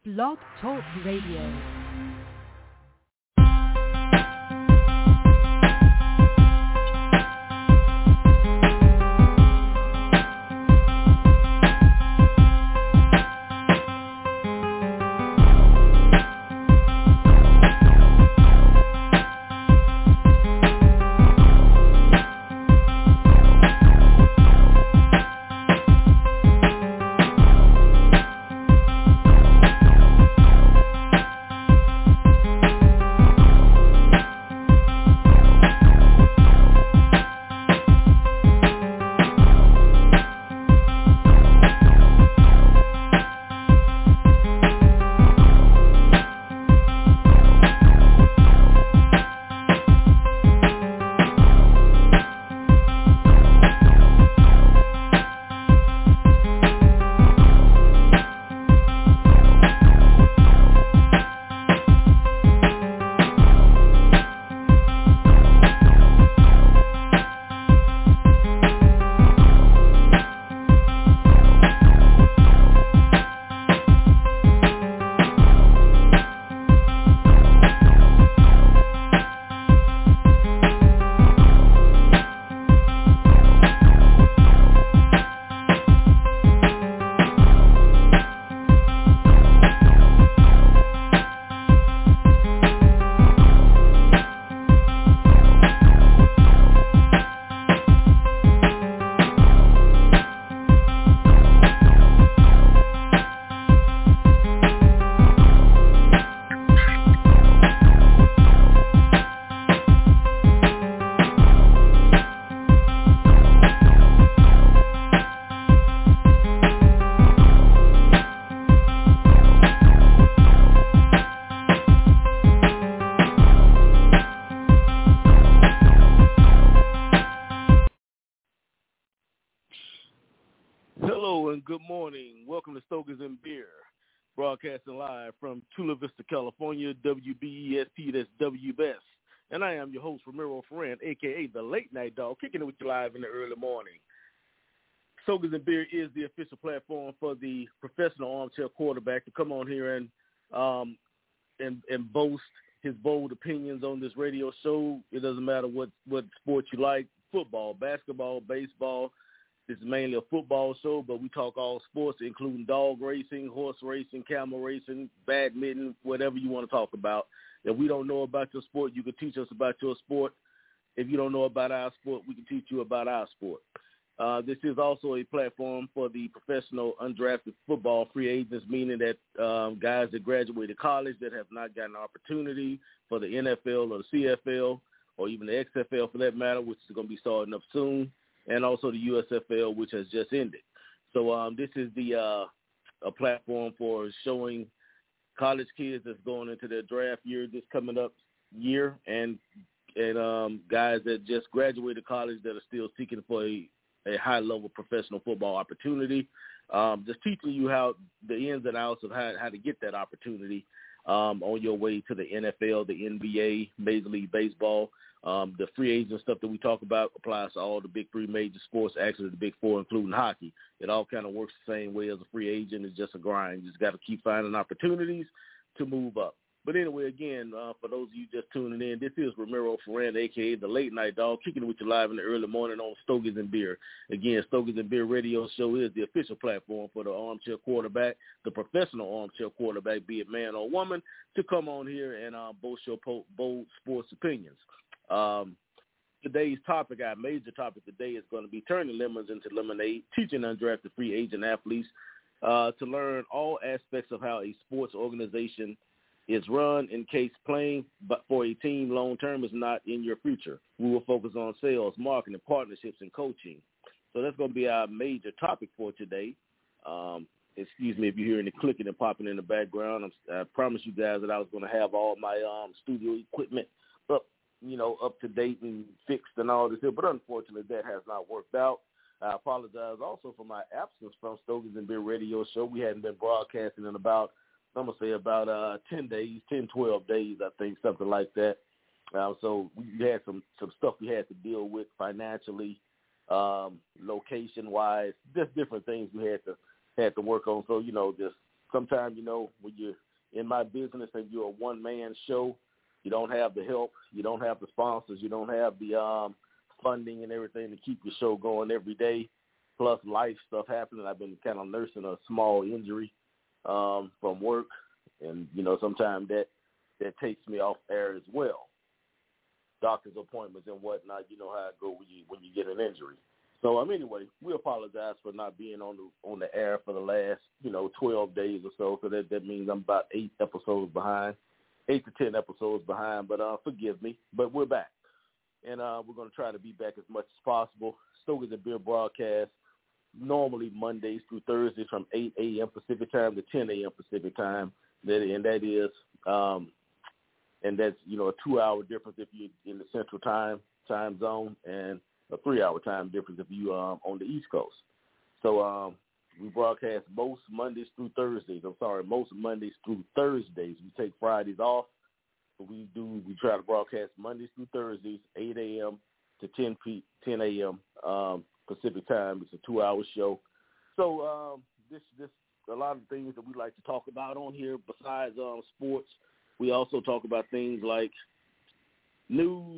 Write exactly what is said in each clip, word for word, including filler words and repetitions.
Blog Talk Radio. Good morning. Welcome to Stokers and Beer, broadcasting live from Chula Vista, California, W B E S T, that's W B E S. And I am your host, Ramiro Ferran, a k a the Late Night Dog, kicking it with you live in the early morning. Stokers and Beer is the official platform for the professional armchair quarterback to come on here and um, and, and boast his bold opinions on this radio show. It doesn't matter what, what sport you like, football, basketball, baseball. This is mainly a football show, but we talk all sports, including dog racing, horse racing, camel racing, badminton, whatever you want to talk about. If we don't know about your sport, you can teach us about your sport. If you don't know about our sport, we can teach you about our sport. Uh, this is also a platform for the professional undrafted football free agents, meaning that um, guys that graduated college that have not gotten an opportunity for the N F L or the C F L or even the X F L for that matter, which is going to be starting up soon, and also the U S F L, which has just ended. So um, this is the uh, a platform for showing college kids that's going into their draft year this coming up year and and um, guys that just graduated college that are still seeking for a, a high-level professional football opportunity, um, just teaching you how the ins and outs of how, how to get that opportunity um, on your way to the N F L, the N B A, Major League Baseball. Um, the free agent stuff that we talk about applies to all the big three major sports, actually the big four, including hockey. It all kind of works the same way as a free agent. It's just a grind. You just got to keep finding opportunities to move up. But anyway, again, uh, for those of you just tuning in, this is Ramiro Ferran, a k a the Late Night Dog, kicking it with you live in the early morning on Stokers and Beer. Again, Stokers and Beer radio show is the official platform for the armchair quarterback, the professional armchair quarterback, be it man or woman, to come on here and uh, boast your po- bold sports opinions. Um, today's topic, our major topic today, is going to be turning lemons into lemonade, teaching undrafted free agent athletes uh, to learn all aspects of how a sports organization is run in case playing but for a team long-term is not in your future. We will focus on sales, marketing, partnerships, and coaching. So that's going to be our major topic for today. Um, excuse me if you hear any clicking and popping in the background. I'm, I promised you guys that I was going to have all my um, studio equipment up, you know, up to date and fixed and all this here, but unfortunately that has not worked out. I apologize also for my absence from Stokers and Beer radio show. We hadn't been broadcasting in about, I'm going to say about uh, ten days, ten, twelve days, I think, something like that. Uh, so we had some, some stuff we had to deal with financially, um, location-wise, just different things we had to had to work on. So, you know, just sometimes, you know, when you're in my business and you're a one-man show, you don't have the help, you don't have the sponsors, you don't have the um, funding and everything to keep your show going every day, plus life stuff happening. I've been kind of nursing a small injury um, from work, and, you know, sometimes that, that takes me off air as well. Doctor's appointments and whatnot, you know how it go when you, when you get an injury. So, um, anyway, we apologize for not being on the on the air for the last, you know, twelve days or so. So that, that means I'm about eight episodes behind, eight to ten episodes behind. But uh, forgive me. But we're back. And uh, we're going to try to be back as much as possible. Stogies and Beer broadcast normally Mondays through Thursdays from eight a.m. Pacific time to ten a.m. Pacific time. That, and that is, um, and that's, you know, a two-hour difference if you're in the Central Time time zone, and a three-hour time difference if you um on the East Coast. So um, we broadcast most Mondays through Thursdays. I'm sorry, most Mondays through Thursdays. We take Fridays off, but we do we try to broadcast Mondays through Thursdays, eight a.m. to ten a.m. Um, Pacific time. It's a two-hour show. So um, this this a lot of things that we like to talk about on here besides um, sports. We also talk about things like news,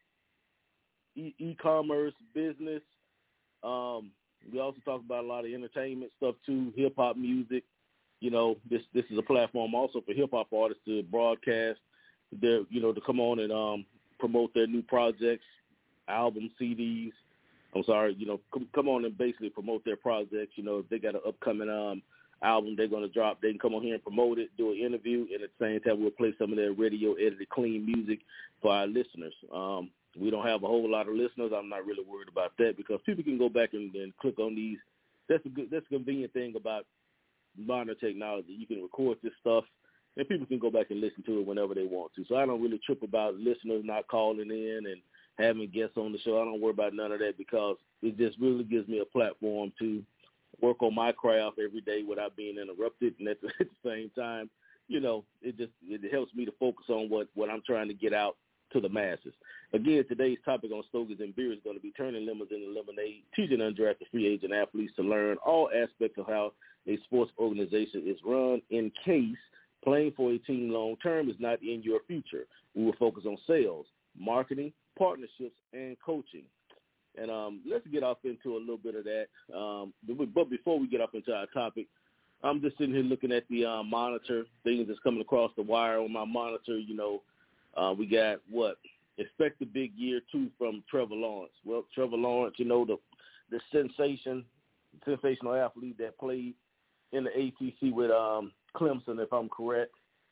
E- e-commerce, business. Um, we also talk about a lot of entertainment stuff too, hip-hop music. You know, this this is a platform also for hip-hop artists to broadcast their, you know, to come on and um, promote their new projects, albums, C Ds. I'm sorry, you know, come, come on and basically promote their projects. You know, if they got an upcoming um, album they're going to drop, they can come on here and promote it, do an interview, and at the same time we'll play some of their radio-edited clean music for our listeners. Um, We don't have a whole lot of listeners. I'm not really worried about that because people can go back and, and click on these. That's a good, that's a convenient thing about modern technology. You can record this stuff, and people can go back and listen to it whenever they want to. So I don't really trip about listeners not calling in and having guests on the show. I don't worry about none of that because it just really gives me a platform to work on my craft every day without being interrupted. And at the, at the same time, you know, it just it helps me to focus on what, what I'm trying to get out to the masses. Again, today's topic on Stogies and Beer is going to be turning lemons into lemonade, teaching undrafted free agent athletes to learn all aspects of how a sports organization is run in case playing for a team long term is not in your future. We will focus on sales, marketing, partnerships, and coaching. And um, let's get off into a little bit of that. Um, but before we get off into our topic, I'm just sitting here looking at the uh, monitor, things that's coming across the wire on my monitor. You know, uh, we got what? Expect a big year, two, from Trevor Lawrence. Well, Trevor Lawrence, you know, the the sensation, sensational athlete that played in the A C C with um, Clemson, if I'm correct.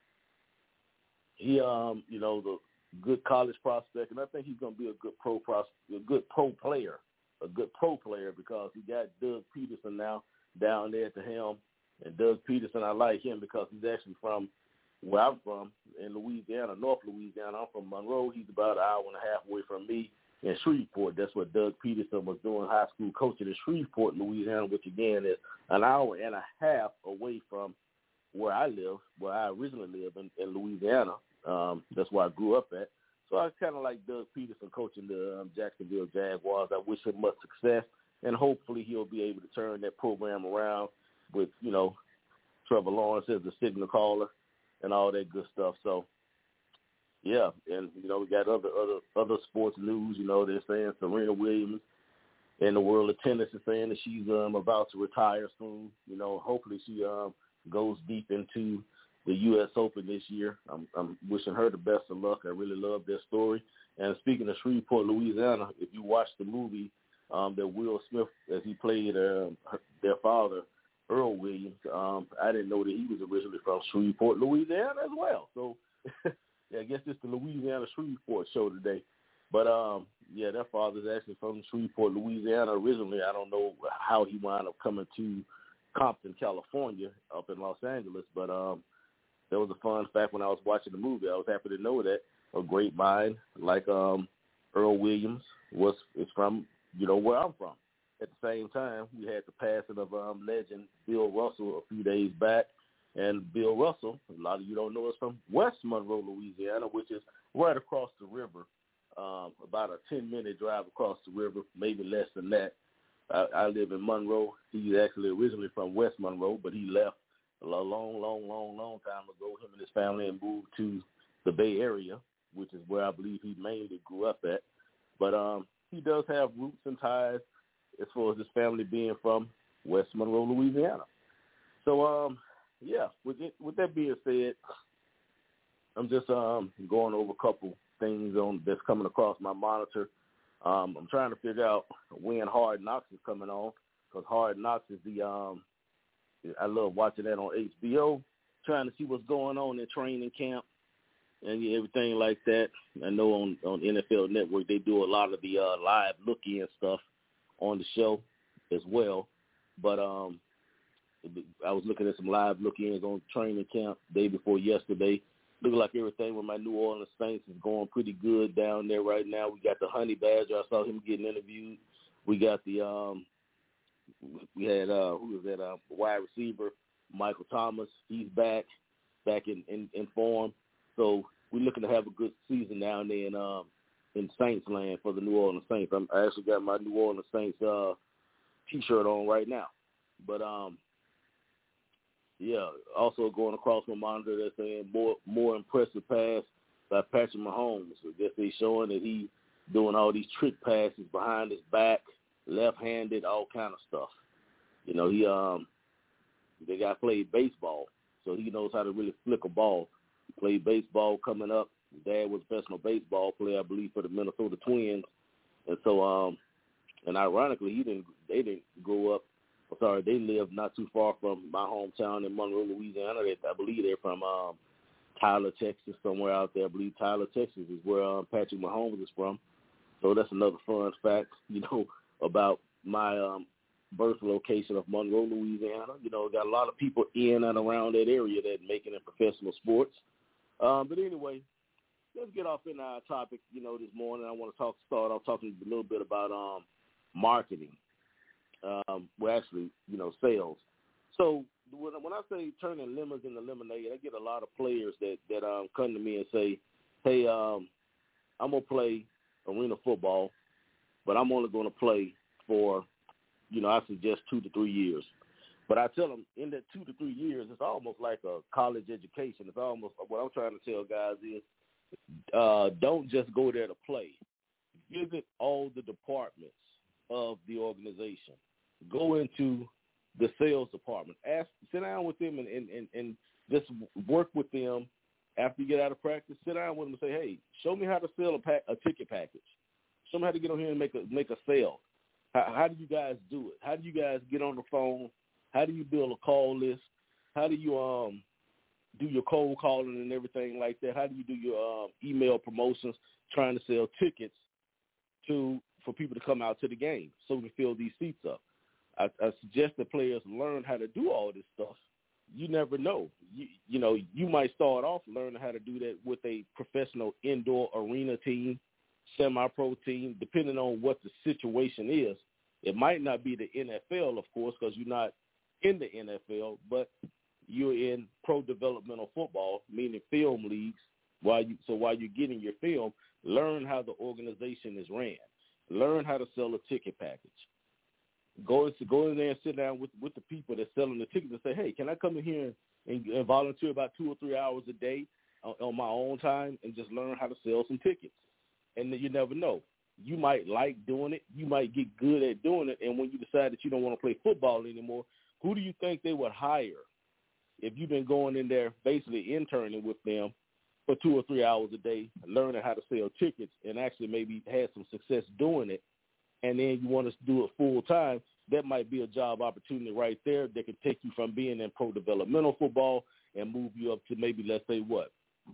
He, um, you know, the good college prospect, and I think he's going to be a good pro pros, a good pro player, a good pro player because he got Doug Peterson now down there at the helm. And Doug Peterson, I like him because he's actually from where I'm from in Louisiana, North Louisiana. I'm from Monroe. He's about an hour and a half away from me in Shreveport. That's what Doug Peterson was doing, high school coaching in Shreveport, Louisiana, which, again, is an hour and a half away from where I live, where I originally live in, in Louisiana. Um, that's where I grew up at. So I kind of like Doug Peterson coaching the um, Jacksonville Jaguars. I wish him much success, and hopefully he'll be able to turn that program around with, you know, Trevor Lawrence as the signal caller and all that good stuff. So, yeah, and, you know, we got other other other sports news. You know, they're saying Serena Williams in the world of tennis is saying that she's um, about to retire soon. You know, hopefully she um, goes deep into the U S Open this year. I'm, I'm wishing her the best of luck. I really love their story. And speaking of Shreveport, Louisiana, if you watch the movie um, that Will Smith, as he played uh, their father, Earl Williams, um, I didn't know that he was originally from Shreveport, Louisiana as well. So yeah, I guess it's the Louisiana Shreveport show today. But, um, yeah, their father's actually from Shreveport, Louisiana originally. I don't know how he wound up coming to Compton, California, up in Los Angeles. But um, that was a fun fact when I was watching the movie. I was happy to know that a great mind like um, Earl Williams was is from, you know, where I'm from. At the same time, we had the passing of um, legend Bill Russell a few days back. And Bill Russell, a lot of you don't know, is from West Monroe, Louisiana, which is right across the river, um, about a ten-minute drive across the river, maybe less than that. I, I live in Monroe. He's actually originally from West Monroe, but he left a long, long, long, long time ago, him and his family had moved to the Bay Area, which is where I believe he mainly grew up at. But um, he does have roots and ties as far as his family being from West Monroe, Louisiana. So, um, yeah, with it, with that being said, I'm just um, going over a couple things on that's coming across my monitor. Um, I'm trying to figure out when Hard Knocks is coming on, because Hard Knocks is the um, I love watching that on H B O, trying to see what's going on in training camp and everything like that. I know on, on N F L Network they do a lot of the uh, live look-in stuff on the show as well. But um, I was looking at some live look-ins on training camp day before yesterday. Looking like everything with my New Orleans Saints is going pretty good down there right now. We got the Honey Badger. I saw him getting interviewed. We got the um, we had uh, who was that? Uh, wide receiver Michael Thomas. He's back, back in, in, in form. So we're looking to have a good season down there in um, in Saints land for the New Orleans Saints. I'm, I actually got my New Orleans Saints uh, T-shirt on right now. But um, yeah, also going across my monitor, they're saying more more impressive pass by Patrick Mahomes. I guess they're showing that he doing all these trick passes behind his back, left-handed, all kind of stuff. You know, he um, the guy played baseball, so he knows how to really flick a ball. He played baseball coming up. His dad was a professional baseball player, I believe, for the Minnesota Twins, and so um, and ironically, he didn't. They didn't grow up. Sorry, they live not too far from my hometown in Monroe, Louisiana. They, I believe they're from um, Tyler, Texas, somewhere out there. I believe Tyler, Texas is where um, Patrick Mahomes is from. So that's another fun fact, you know, about my um, birth location of Monroe, Louisiana. You know, got a lot of people in and around that area that make it in professional sports. Um, but anyway, let's get off in our topic, you know, this morning. I want to talk, start off talking a little bit about um, marketing. Um, well, actually, you know, sales. So when, when I say turning lemons into lemonade, I get a lot of players that, that um, come to me and say, hey, um, I'm going to play arena football, but I'm only going to play for, you know, I suggest two to three years. But I tell them in that two to three years, it's almost like a college education. It's almost what I'm trying to tell guys is uh, don't just go there to play. Visit all the departments of the organization. Go into the sales department. Ask, sit down with them and, and, and, and just work with them after you get out of practice. Sit down with them and say, hey, show me how to sell a, pack, a ticket package. Show me how to get on here and make a make a sale. How, how do you guys do it? How do you guys get on the phone? How do you build a call list? How do you um do your cold calling and everything like that? How do you do your um, email promotions trying to sell tickets to for people to come out to the game so we can fill these seats up? I, I suggest that players learn how to do all this stuff. You never know. You, you know, you might start off learning how to do that with a professional indoor arena team, semi-pro team, depending on what the situation is. It might not be the N F L, of course, because you're not in the N F L, but you're in pro developmental football, meaning film leagues. While you, so while you're getting your film, learn how the organization is ran. Learn how to sell a ticket package. Go, go in there and sit down with, with the people that's selling the tickets and say, hey, can I come in here and, and volunteer about two or three hours a day on, on my own time and just learn how to sell some tickets? And then you never know. You might like doing it. You might get good at doing it. And when you decide that you don't want to play football anymore, who do you think they would hire if you've been going in there basically interning with them for two or three hours a day, learning how to sell tickets and actually maybe had some success doing it, and then you want to do it full time? That might be a job opportunity right there that can take you from being in pro developmental football and move you up to maybe, let's say, what,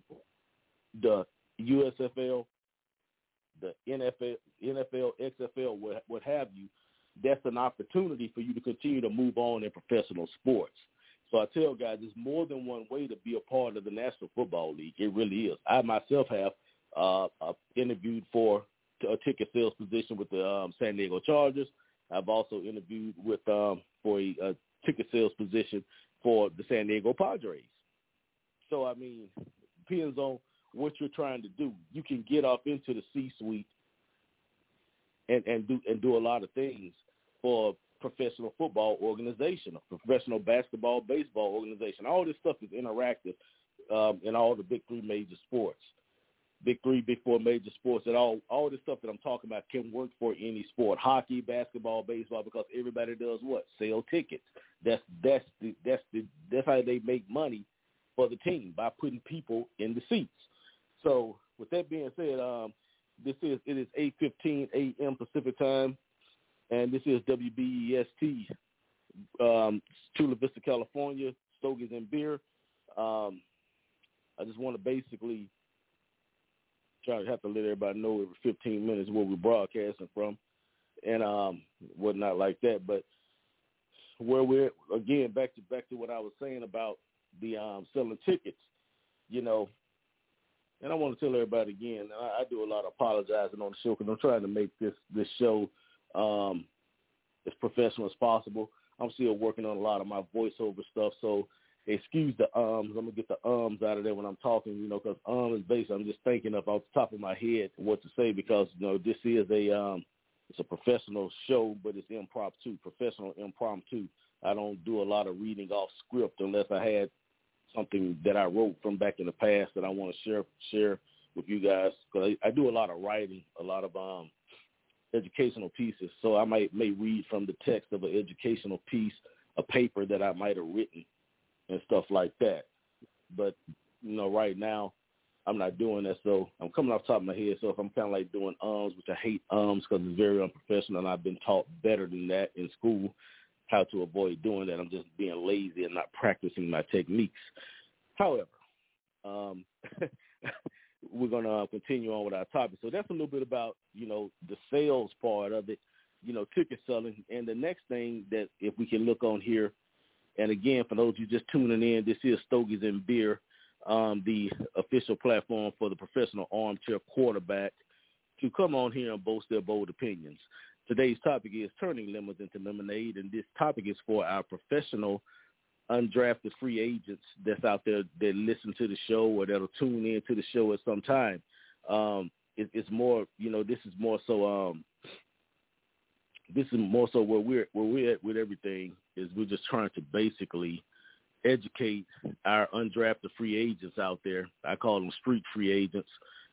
the U S F L, the N F L, N F L, X F L, what, what have you. That's an opportunity for you to continue to move on in professional sports. So I tell guys, there's more than one way to be a part of the National Football League. It really is. I myself have uh, uh, interviewed for a ticket sales position with the um, San Diego Chargers. I've also interviewed with um, for a, a ticket sales position for the San Diego Padres. So, I mean, depends on what you're trying to do. You can get up into the C-suite and, and do and do a lot of things for professional football organization, a professional basketball, baseball organization. All this stuff is interactive um, in all the big three major sports. Big three, big four major sports, and all all this stuff that I'm talking about can work for any sport: hockey, basketball, baseball, because everybody does what? Sell tickets. That's that's the that's the that's how they make money for the team, by putting people in the seats. So with that being said, um, this is it is eight fifteen a.m. Pacific time, and this is W B E S T, um, Chula Vista, California, Stogies and Beer. Um, I just want to basically try to have to let everybody know every fifteen minutes where we're broadcasting from and um, whatnot like that. But where we're, again, back to back to what I was saying about the um, selling tickets, you know, and I want to tell everybody again, I, I do a lot of apologizing on the show because I'm trying to make this, this show um, as professional as possible. I'm still working on a lot of my voiceover stuff, so excuse the ums. I'm going to get the ums out of there when I'm talking, you know, because um is basically I'm just thinking of off the top of my head what to say because, you know, this is a um, it's a professional show, but it's impromptu, professional impromptu. I don't do a lot of reading off script unless I had something that I wrote from back in the past that I want to share share with you guys because I, I do a lot of writing, a lot of um, educational pieces. So I might may read from the text of an educational piece, a paper that I might have written, and stuff like that. But, you know, right now I'm not doing that. So I'm coming off the top of my head. So if I'm kind of like doing ums, which I hate ums because it's very unprofessional, and I've been taught better than that in school, how to avoid doing that. I'm just being lazy and not practicing my techniques. However, um, we're going to continue on with our topic. So that's a little bit about, you know, the sales part of it, you know, ticket selling. And the next thing that if we can look on here, and again, for those of you just tuning in, this is Stogies and Beer, um, the official platform for the professional armchair quarterback to come on here and boast their bold opinions. Today's topic is turning lemons into lemonade, and this topic is for our professional undrafted free agents that's out there that listen to the show or that'll tune in to the show at some time. Um, it, it's more, you know, this is more so um, – This is more so where we're where we're at with everything is we're just trying to basically educate our undrafted free agents out there. I call them street free agents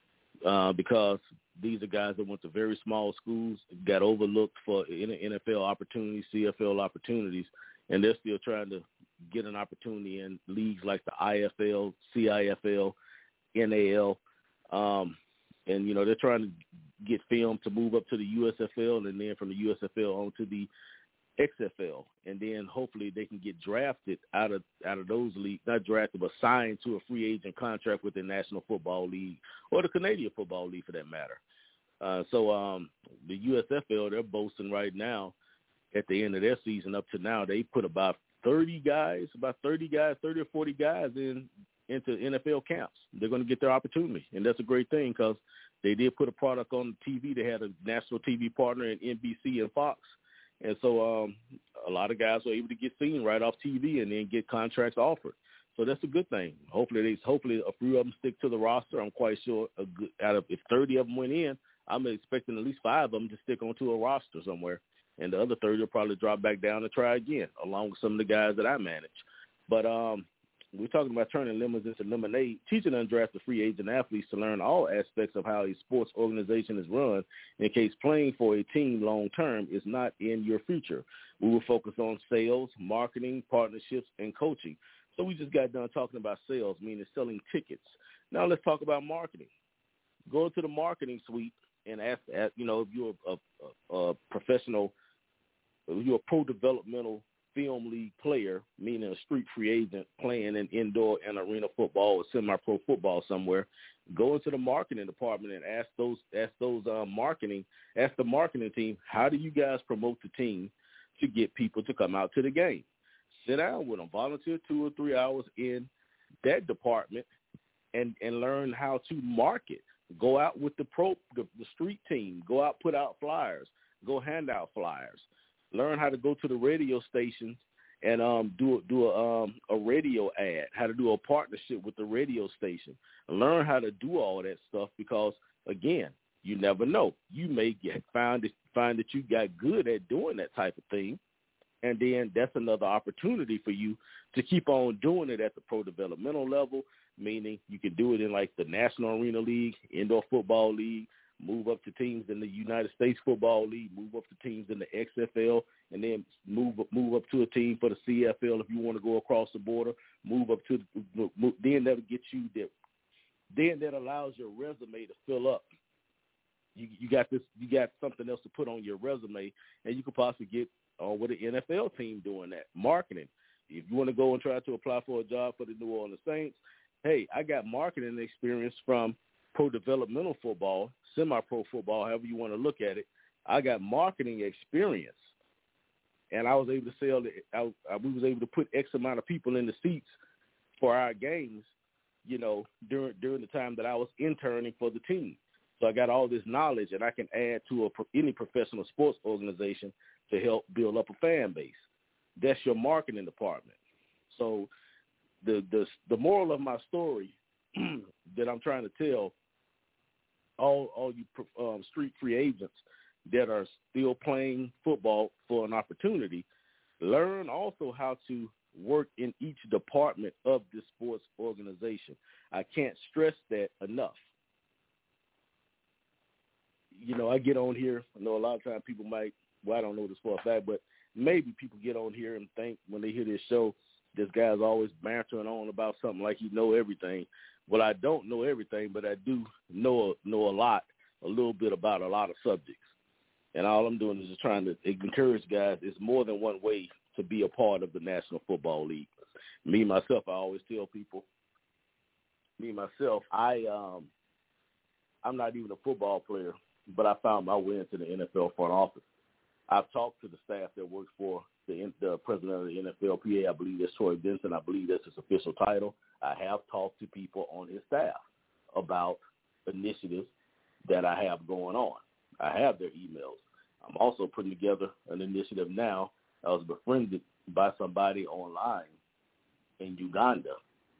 uh, because these are guys that went to very small schools, got overlooked for N F L opportunities, C F L opportunities, and they're still trying to get an opportunity in leagues like the I F L, C I F L, N A L, um, and, you know, they're trying to get film to move up to the U S F L and then from the U S F L on to the X F L. And then hopefully they can get drafted out of out of those leagues, not drafted, but signed to a free agent contract with the National Football League or the Canadian Football League for that matter. Uh, so um, the U S F L, they're boasting right now at the end of their season up to now, they put about thirty guys, about thirty guys, thirty or forty guys in into N F L camps. They're going to get their opportunity, and that's a great thing because they did put a product on T V. They had a national T V partner in N B C and Fox, and so um, a lot of guys were able to get seen right off T V and then get contracts offered. So that's a good thing. Hopefully, they, hopefully a few of them stick to the roster. I'm quite sure a good, out of if thirty of them went in, I'm expecting at least five of them to stick onto a roster somewhere, and the other thirty will probably drop back down and try again, along with some of the guys that I manage. But um, we're talking about turning lemons into lemonade, teaching undrafted free agent athletes to learn all aspects of how a sports organization is run in case playing for a team long-term is not in your future. We will focus on sales, marketing, partnerships, and coaching. So we just got done talking about sales, meaning selling tickets. Now let's talk about marketing. Go to the marketing suite and ask, you know, if you're a, a, a professional, if you're a pro-developmental film league player, meaning a street free agent playing in indoor and arena football or semi-pro football somewhere, go into the marketing department and ask those ask those uh, marketing ask the marketing team, how do you guys promote the team to get people to come out to the game? Sit down with them, volunteer two or three hours in that department, and and learn how to market. Go out with the pro the, the street team. Go out, put out flyers. Go hand out flyers. Learn how to go to the radio stations and um, do do a um, a radio ad. How to do a partnership with the radio station. Learn how to do all that stuff because again, you never know. You may get find find that you got good at doing that type of thing, And then that's another opportunity for you to keep on doing it at the pro developmental level, meaning you can do it in like the National Arena League, Indoor Football League, move up to teams in the United States Football League, move up to teams in the X F L, and then move move up to a team for the C F L if you want to go across the border. Move up to move, then that'll get you that. Then that allows your resume to fill up. You you got this. You got something else to put on your resume, and you could possibly get on with an N F L team doing that marketing. If you want to go and try to apply for a job for the New Orleans Saints, hey, I got marketing experience from pro developmental football, semi-pro football, however you want to look at it. I got marketing experience, and I was able to sell. I, I, we was able to put X amount of people in the seats for our games, you know, during during the time that I was interning for the team. So I got all this knowledge, and I can add to a, any professional sports organization to help build up a fan base. That's your marketing department. So the the the moral of my story that I'm trying to tell all all you um, street free agents that are still playing football for an opportunity, learn also how to work in each department of the sports organization. I can't stress that enough. You know, I get on here. I know a lot of times people might, well, I don't know this for a fact, but maybe people get on here and think when they hear this show, this guy's always bantering on about something like he know everything. Well, I don't know everything, but I do know know a lot, a little bit about a lot of subjects. And all I'm doing is just trying to encourage guys. It's more than one way to be a part of the National Football League. Me, myself, I always tell people, me, myself, I, um, I'm not even a football player, but I found my way into the N F L front office. I've talked to the staff that works for the, the president of the N F L P A. I believe that's Troy Benson. I believe that's his official title. I have talked to people on his staff about initiatives that I have going on. I have their emails. I'm also putting together an initiative now. I was befriended by somebody online in Uganda.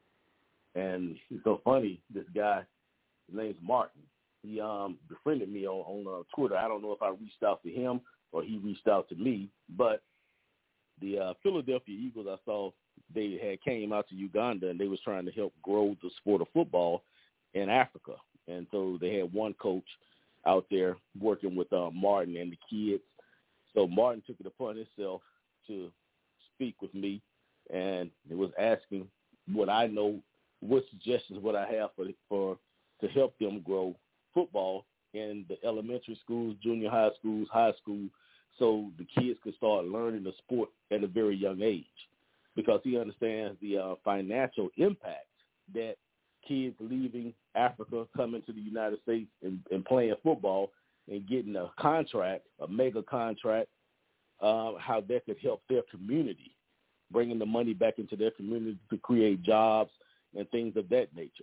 And it's so funny, this guy, his name's Martin. He um, befriended me on, on uh, Twitter. I don't know if I reached out to him or he reached out to me, but the uh, Philadelphia Eagles, I saw they had came out to Uganda and they was trying to help grow the sport of football in Africa. And so they had one coach out there working with uh, Martin and the kids. So Martin took it upon himself to speak with me, and it was asking what I know, what suggestions would I have for for to help them grow football in the elementary schools, junior high schools, high school, so the kids could start learning the sport at a very young age, because he understands the uh, financial impact that kids leaving Africa, coming to the United States and, and playing football and getting a contract, a mega contract, uh, how that could help their community, bringing the money back into their community to create jobs and things of that nature.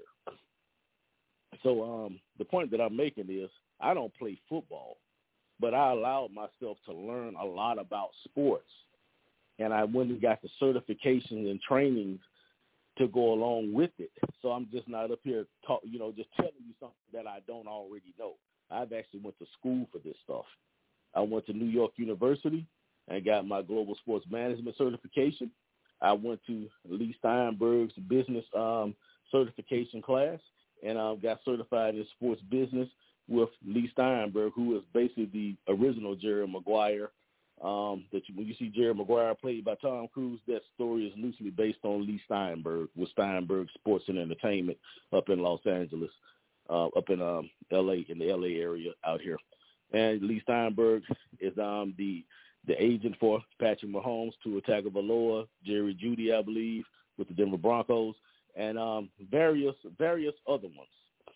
So um, the point that I'm making is I don't play football, but I allowed myself to learn a lot about sports. And I went and got the certifications and trainings to go along with it. So I'm just not up here, talk, you know, just telling you something that I don't already know. I've actually went to school for this stuff. I went to New York University and got my global sports management certification. I went to Lee Steinberg's business um, certification class, and I uh, got certified in sports business with Lee Steinberg, who is basically the original Jerry Maguire. Um, that you, when you see Jerry Maguire played by Tom Cruise, that story is loosely based on Lee Steinberg with Steinberg Sports and Entertainment up in Los Angeles, uh, up in um, L A, in the L A area out here. And Lee Steinberg is um, the the agent for Patrick Mahomes, Tua Tagovailoa, Jerry Jeudy, I believe, with the Denver Broncos, and um, various various other ones.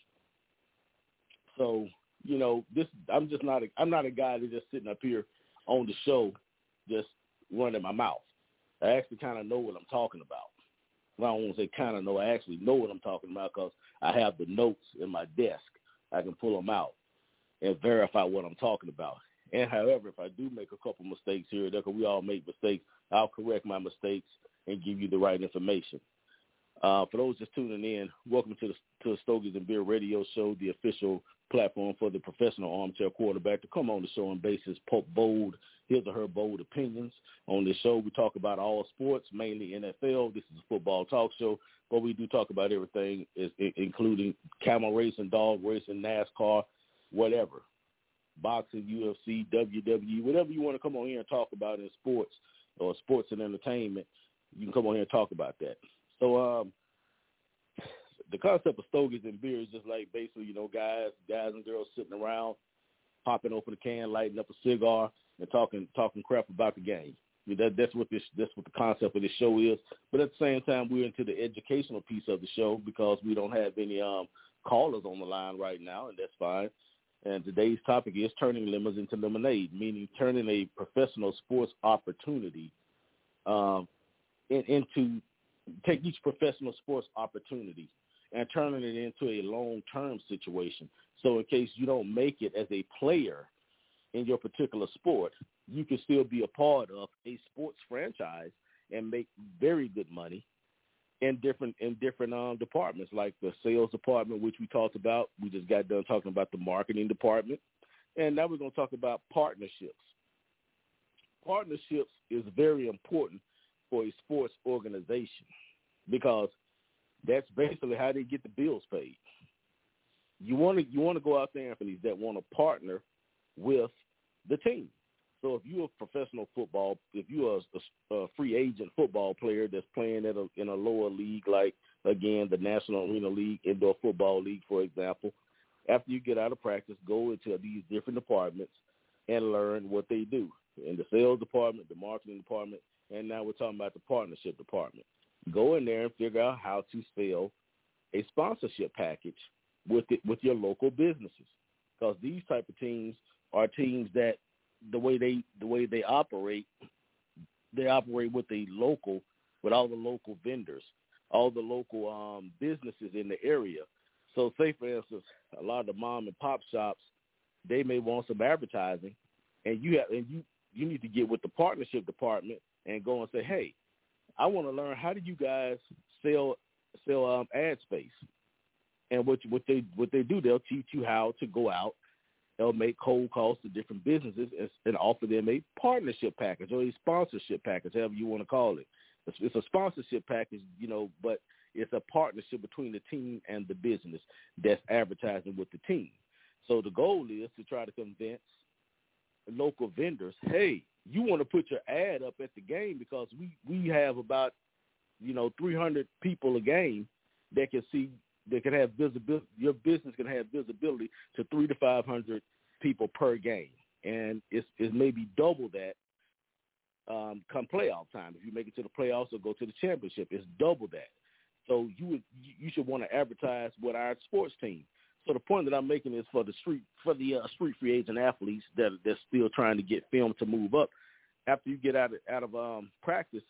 So, you know, this I'm just not a, I'm not a guy that's just sitting up here on the show just running my mouth. I actually kind of know what I'm talking about. Well, I don't want to say kind of know. I actually know what I'm talking about because I have the notes in my desk. I can pull them out and verify what I'm talking about. And however, if I do make a couple mistakes here, because we all make mistakes, I'll correct my mistakes and give you the right information. Uh, for those just tuning in, welcome to the to the Stogies and Beer Radio Show, the official platform for the professional armchair quarterback to come on the show and base his bold, his or her bold opinions. On this show, we talk about all sports, mainly N F L. This is a football talk show, but we do talk about everything, is, including camel racing, dog racing, NASCAR, whatever, boxing, U F C, W W E, whatever you want to come on here and talk about in sports or sports and entertainment, you can come on here and talk about that. So um, the concept of Stogies and Beer is just like basically, you know, guys, guys and girls sitting around, popping open a can, lighting up a cigar, and talking talking crap about the game. I mean, that, that's what this that's what the concept of this show is. But at the same time, we're into the educational piece of the show because we don't have any um, callers on the line right now, and that's fine. And today's topic is turning lemons into lemonade, meaning turning a professional sports opportunity um, in, into take each professional sports opportunity and turning it into a long-term situation. So in case you don't make it as a player in your particular sport, you can still be a part of a sports franchise and make very good money in different in different um, departments, like the sales department, which we talked about. We just got done talking about the marketing department. And now we're going to talk about partnerships. Partnerships is very important for a sports organization because that's basically how they get the bills paid. You want to you want to go out there, Anthony, that want to partner with the team. So if you're a professional football, if you're a, a free agent football player that's playing at a, in a lower league, like, again, the National Arena League, Indoor Football League, for example, after you get out of practice, go into these different departments and learn what they do. In the sales department, the marketing department, and now we're talking about the partnership department. Go in there and figure out how to sell a sponsorship package with it, with your local businesses, because these type of teams are teams that the way they the way they operate, they operate with the local, with all the local vendors, all the local um, businesses in the area. So, say for instance, a lot of the mom and pop shops, they may want some advertising, and you have and you you need to get with the partnership department and go and say, hey, I want to learn how do you guys sell sell um, ad space, and what what they what they do, they'll teach you how to go out. They'll make cold calls to different businesses and, and offer them a partnership package or a sponsorship package, however you want to call it. It's, it's a sponsorship package, you know, but it's a partnership between the team and the business that's advertising with the team. So the goal is to try to convince local vendors, hey, you want to put your ad up at the game because we, we have about, you know, three hundred people a game that can see, that can have visibility. Your business can have visibility to three to five hundred people per game, and it's, it's maybe double that um, come playoff time. If you make it to the playoffs or go to the championship, it's double that. So you would you should want to advertise with our sports team. So the point that I'm making is for the street for the uh, street free agent athletes that that's still trying to get film to move up. After you get out of out of um, practice,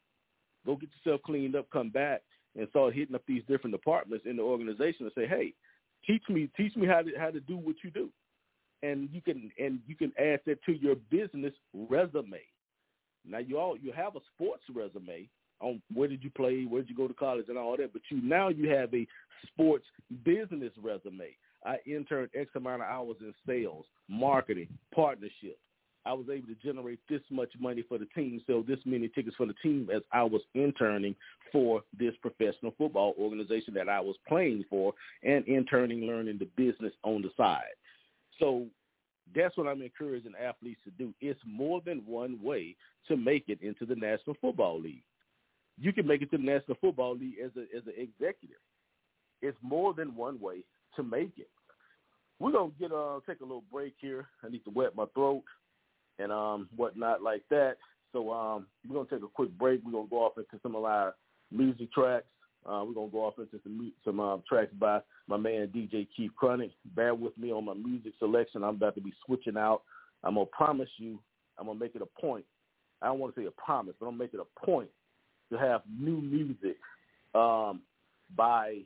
go get yourself cleaned up, come back, and start hitting up these different departments in the organization and say, hey, teach me teach me how to how to do what you do. And you can and you can add that to your business resume. Now you all you have a sports resume on where did you play, where did you go to college and all that, but you now you have a sports business resume. I interned X amount of hours in sales, marketing, partnerships. I was able to generate this much money for the team, sell this many tickets for the team as I was interning for this professional football organization that I was playing for and interning, learning the business on the side. So that's what I'm encouraging athletes to do. It's more than one way to make it into the National Football League. You can make it to the National Football League as a as an executive. It's more than one way to make it. We're going to get uh, take a little break here. I need to wet my throat and um, whatnot like that. So um, we're going to take a quick break. We're going to go off into some of our music tracks. Uh, we're going to go off into some some uh, tracks by my man D J Keith Chronic. Bear with me on my music selection. I'm about to be switching out. I'm going to promise you, I'm going to make it a point. I don't want to say a promise, but I'm going to make it a point to have new music um, by,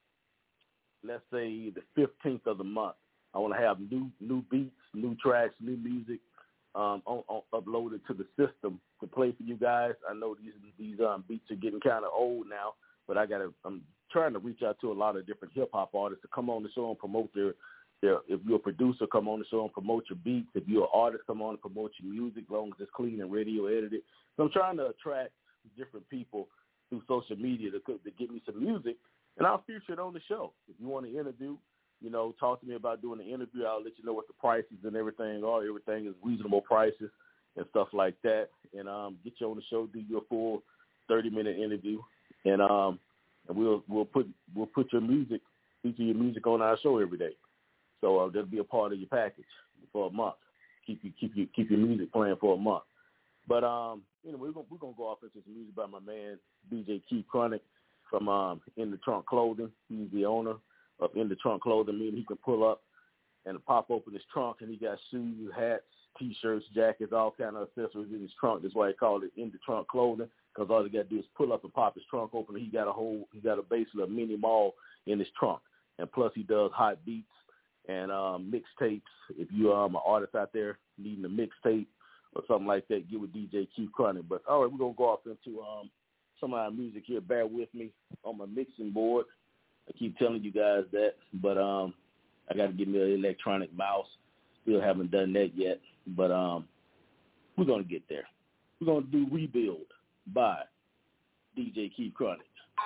let's say, the fifteenth of the month. I want to have new new beats, new tracks, new music um, on, on, uploaded to the system to play for you guys. I know these these um, beats are getting kind of old now, but I got to, I'm trying to reach out to a lot of different hip-hop artists to come on the show and promote their, their, if you're a producer, come on the show and promote your beats. If you're an artist, come on and promote your music, as long as it's clean and radio edited. So I'm trying to attract different people through social media to, to get me some music, and I'll feature it on the show. If you want to interview, you know, talk to me about doing the interview. I'll let you know what the prices and everything are. Everything is reasonable prices and stuff like that, and um, get you on the show, do your full thirty-minute interview, and um, and we'll we'll put we'll put your music, feature your music on our show every day. So uh, that'll be a part of your package for a month. Keep you keep you keep your music playing for a month. But um, you know, we're gonna we're gonna go off into some music by my man D J Keith Chronic from um, In the Trunk Clothing. He's the owner of In the Trunk Clothing, meaning he can pull up and pop open his trunk, and he got shoes, hats, T-shirts, jackets, all kind of accessories in his trunk. That's why he called it In the Trunk Clothing, because all he got to do is pull up and pop his trunk open. And he got a whole, he got a basically a mini mall in his trunk, and plus he does hot beats and um, mixtapes. If you um an artist out there needing a mixtape or something like that, get with D J Keith Chronic. But all right, we're gonna go off into um some of our music here. Bear with me on my mixing board. I keep telling you guys that, but um, I got to get me an electronic mouse. Still haven't done that yet, but um, we're going to get there. We're going to do Rebuild by D J Keith Chronic.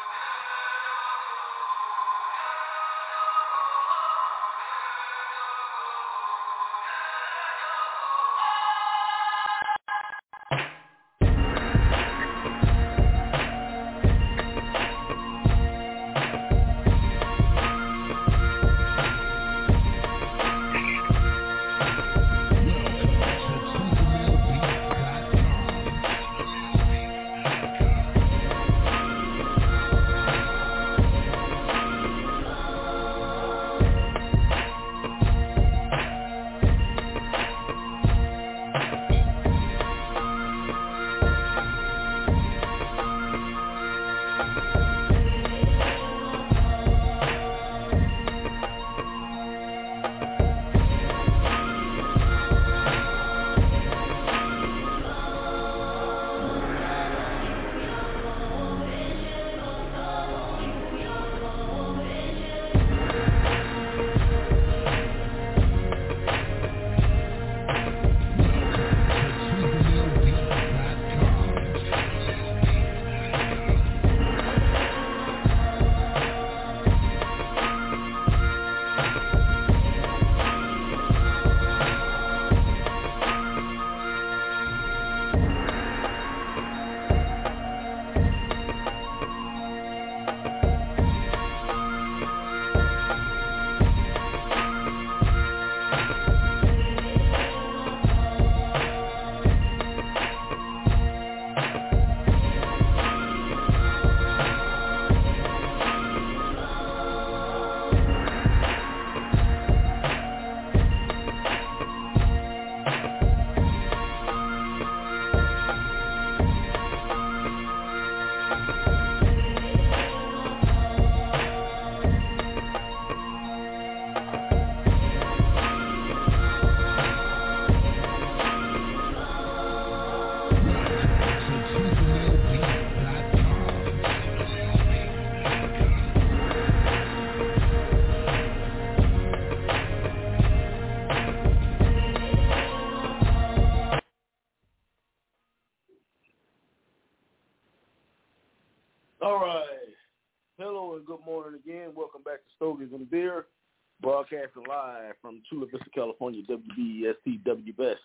All right. Hello and good morning again. Welcome back to Stogies and Beer, broadcasting live from Chula Vista, California, W B E S T W Best.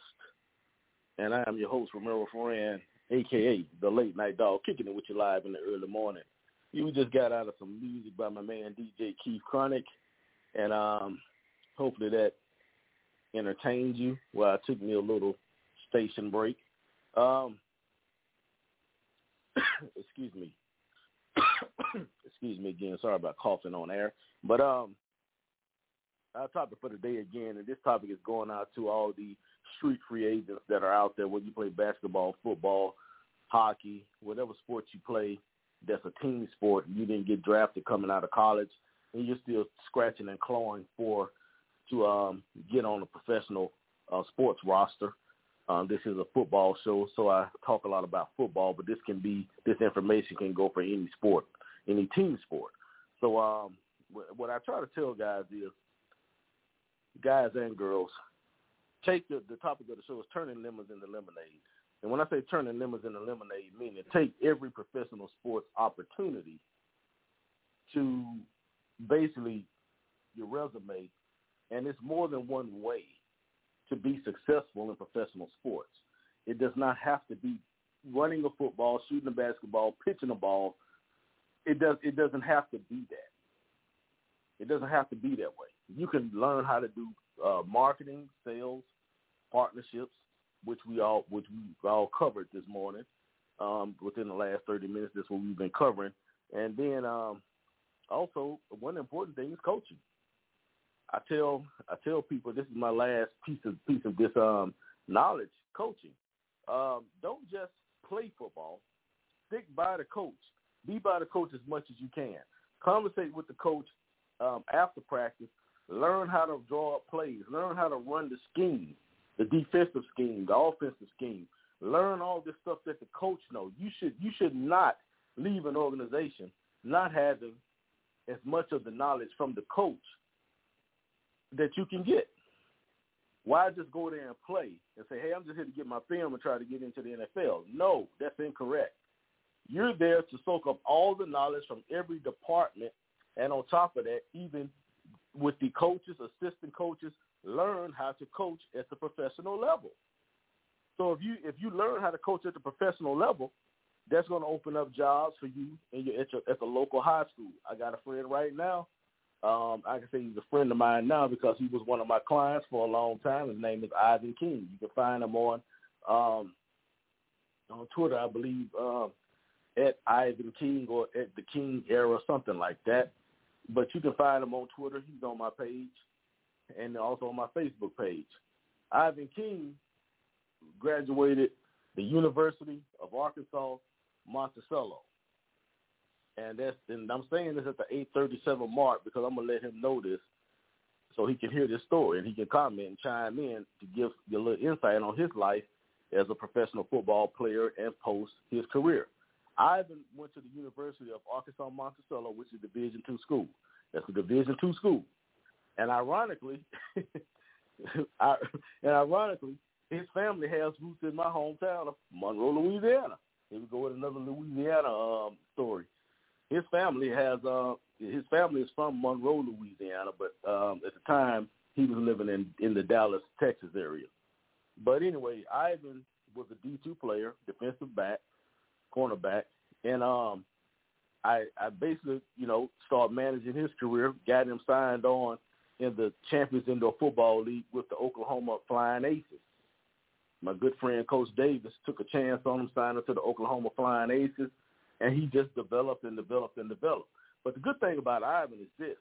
And I am your host, Romero Ferran, a k a the Late Night Dog, kicking it with you live in the early morning. You just got out of some music by my man D J Keith Chronic, and um, hopefully that entertained you while I took me a little station break. Um, excuse me. Excuse me again. Sorry about coughing on air. But um, our topic for today again, and this topic is going out to all the street free agents that are out there, whether you play basketball, football, hockey, whatever sport you play that's a team sport, and you didn't get drafted coming out of college, and you're still scratching and clawing for to um, get on a professional uh, sports roster. Um, this is a football show, so I talk a lot about football, but this can be, this information can go for any sport. any team sport. So um, what I try to tell guys is, guys and girls, take the, the topic of the show is turning lemons into lemonade. And when I say turning lemons into lemonade, meaning take every professional sports opportunity to basically your resume, and it's more than one way to be successful in professional sports. It does not have to be running a football, shooting a basketball, pitching a ball. It does. It doesn't have to be that. It doesn't have to be that way. You can learn how to do uh, marketing, sales, partnerships, which we all which we all covered this morning um, within the last thirty minutes. That's what we've been covering. And then um, also one important thing is coaching. I tell I tell people this is my last piece of piece of this um, knowledge. Coaching. Um, don't just play football. Stick by the coach. Be by the coach as much as you can. Conversate with the coach um, after practice. Learn how to draw up plays. Learn how to run the scheme, the defensive scheme, the offensive scheme. Learn all this stuff that the coach knows. You should you should not leave an organization not having as much of the knowledge from the coach that you can get. Why just go there and play and say, hey, I'm just here to get my film and try to get into the N F L? No, that's incorrect. You're there to soak up all the knowledge from every department, and on top of that, even with the coaches, assistant coaches, learn how to coach at the professional level. So if you if you learn how to coach at the professional level, that's going to open up jobs for you in your, at, your, at the local high school. I got a friend right now. Um, I can say he's a friend of mine now because he was one of my clients for a long time. His name is Ivan King. You can find him on um, on Twitter, I believe, um, at Ivan King or at the King Era, something like that. But you can find him on Twitter. He's on my page and also on my Facebook page. Ivan King graduated the University of Arkansas, Monticello. And that's and I'm saying this at the eight thirty-seven mark because I'm going to let him know this so he can hear this story and he can comment and chime in to give you a little insight on his life as a professional football player and post his career. Ivan went to the University of Arkansas, Monticello, which is a Division two school. That's a Division two school. And ironically, I, and ironically, his family has roots in my hometown of Monroe, Louisiana. Here we go with another Louisiana um, story. His family has uh, his family is from Monroe, Louisiana, but um, at the time he was living in, in the Dallas, Texas area. But anyway, Ivan was a D two player, defensive back, cornerback, and um, I, I basically, you know, started managing his career, got him signed on in the Champions Indoor Football League with the Oklahoma Flying Aces. My good friend Coach Davis took a chance on him, signed him to the Oklahoma Flying Aces, and he just developed and developed and developed. But the good thing about Ivan is this.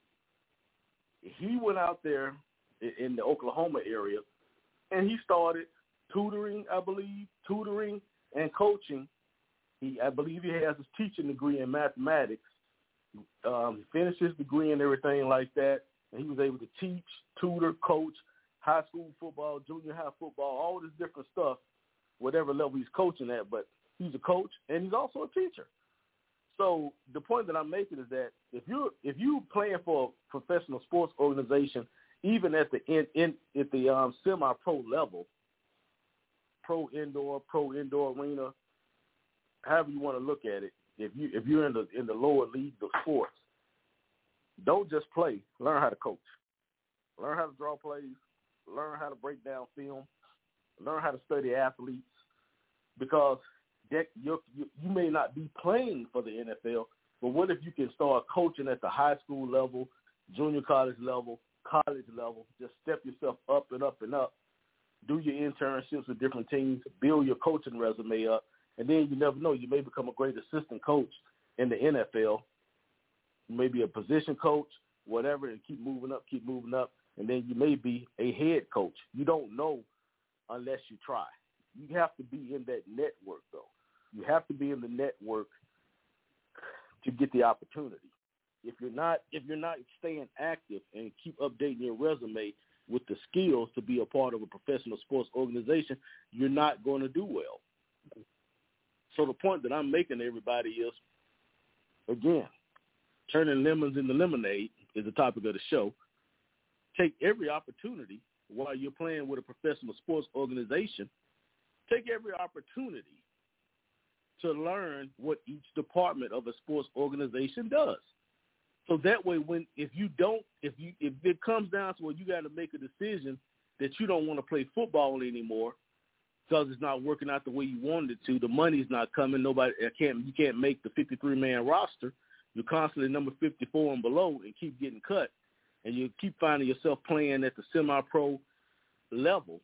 He went out there in the Oklahoma area, and he started tutoring, I believe, tutoring and coaching. He, I believe he has his teaching degree in mathematics. Um, he finished his degree and everything like that, and he was able to teach, tutor, coach, high school football, junior high football, all this different stuff, whatever level he's coaching at. But he's a coach, and he's also a teacher. So the point that I'm making is that if you're if you playing for a professional sports organization, even at the in, in at the um, semi-pro level, pro indoor, pro indoor arena, however you want to look at it, if you if you're in the in the lower leagues of sports, don't just play. Learn how to coach. Learn how to draw plays. Learn how to break down film. Learn how to study athletes, because that you you may not be playing for the N F L, but what if you can start coaching at the high school level, junior college level, college level? Just step yourself up and up and up. Do your internships with different teams. Build your coaching resume up. And then you never know, you may become a great assistant coach in the N F L, maybe a position coach, whatever, and keep moving up, keep moving up. And then you may be a head coach. You don't know unless you try. You have to be in that network, though. You have to be in the network to get the opportunity. If you're not, if you're not staying active and keep updating your resume with the skills to be a part of a professional sports organization, you're not going to do well. So the point that I'm making to everybody is again, turning lemons into lemonade is the topic of the show. Take every opportunity while you're playing with a professional sports organization. Take every opportunity to learn what each department of a sports organization does. So that way, when if you don't, if you if it comes down to where you got to make a decision that you don't want to play football anymore because it's not working out the way you wanted it to, the money's not coming, nobody can't you can't make the fifty-three man roster. You're constantly number fifty-four and below and keep getting cut, and you keep finding yourself playing at the semi-pro level.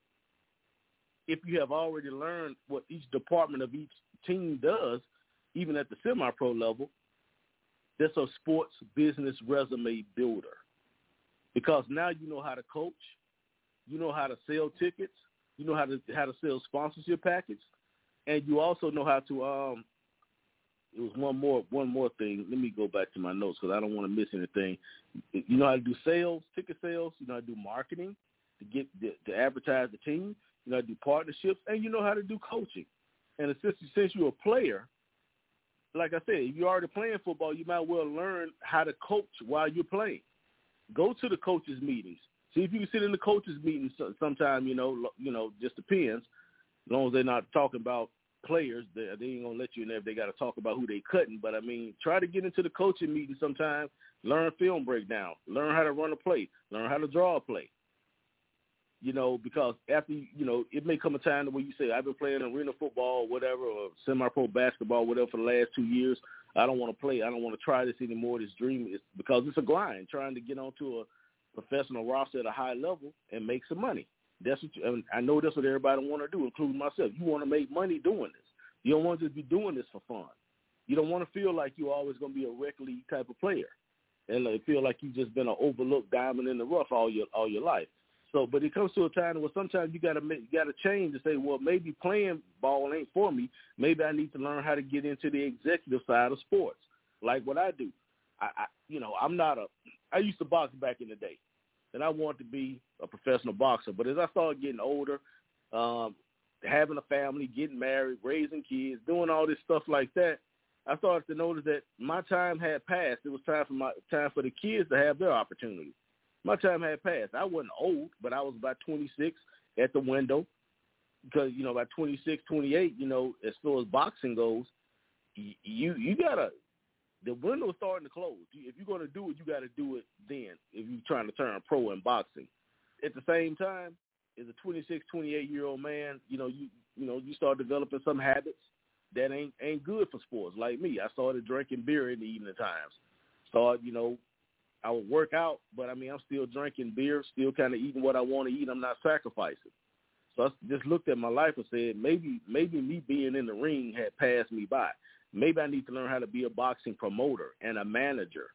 If you have already learned what each department of each team does, even at the semi-pro level, that's a sports business resume builder. Because now you know how to coach, you know how to sell tickets, you know how to how to sell sponsorship package, and you also know how to. Um, it was one more one more thing. Let me go back to my notes because I don't want to miss anything. You know how to do sales, ticket sales. You know how to do marketing to get the, to advertise the team. You know how to do partnerships, and you know how to do coaching. And since since you're a player, like I said, if you're already playing football, you might well learn how to coach while you're playing. Go to the coaches' meetings. See if you can sit in the coaches' meetings sometime, you know, you know, just depends. As long as they're not talking about players, they, they ain't going to let you in there if they got to talk about who they cutting. But, I mean, try to get into the coaching meeting sometime, learn film breakdown, learn how to run a play, learn how to draw a play. You know, because after, you know, it may come a time where you say, I've been playing arena football or whatever, or semi-pro basketball, whatever, for the last two years. I don't want to play. I don't want to try this anymore, this dream. Is because it's a grind, trying to get onto a professional roster at a high level and make some money. That's what you, I, mean, I know that's what everybody want to do, including myself. You want to make money doing this. You don't want to just be doing this for fun. You don't want to feel like you're always going to be a rec league type of player and like, feel like you've just been an overlooked diamond in the rough all your all your life. So, but it comes to a time where sometimes you got to make, you got to change and say, well, maybe playing ball ain't for me. Maybe I need to learn how to get into the executive side of sports, like what I do. I, I you know, I'm not a. I used to box back in the day, and I wanted to be a professional boxer. But as I started getting older, um, having a family, getting married, raising kids, doing all this stuff like that, I started to notice that my time had passed. It was time for my time for the kids to have their opportunity. My time had passed. I wasn't old, but I was about twenty-six at the window because, you know, by twenty-six, twenty-eight, you know, as far as boxing goes, you you got to – the window's starting to close. If you're going to do it, you got to do it then if you're trying to turn pro in boxing. At the same time, as a twenty-six, twenty-eight-year-old man, you know, you you know, you start developing some habits that ain't ain't good for sports. Like me, I started drinking beer in the evening times. Started, you know, I would work out, but, I mean, I'm still drinking beer, still kind of eating what I want to eat. I'm not sacrificing. So I just looked at my life and said, maybe maybe me being in the ring had passed me by. Maybe I need to learn how to be a boxing promoter and a manager,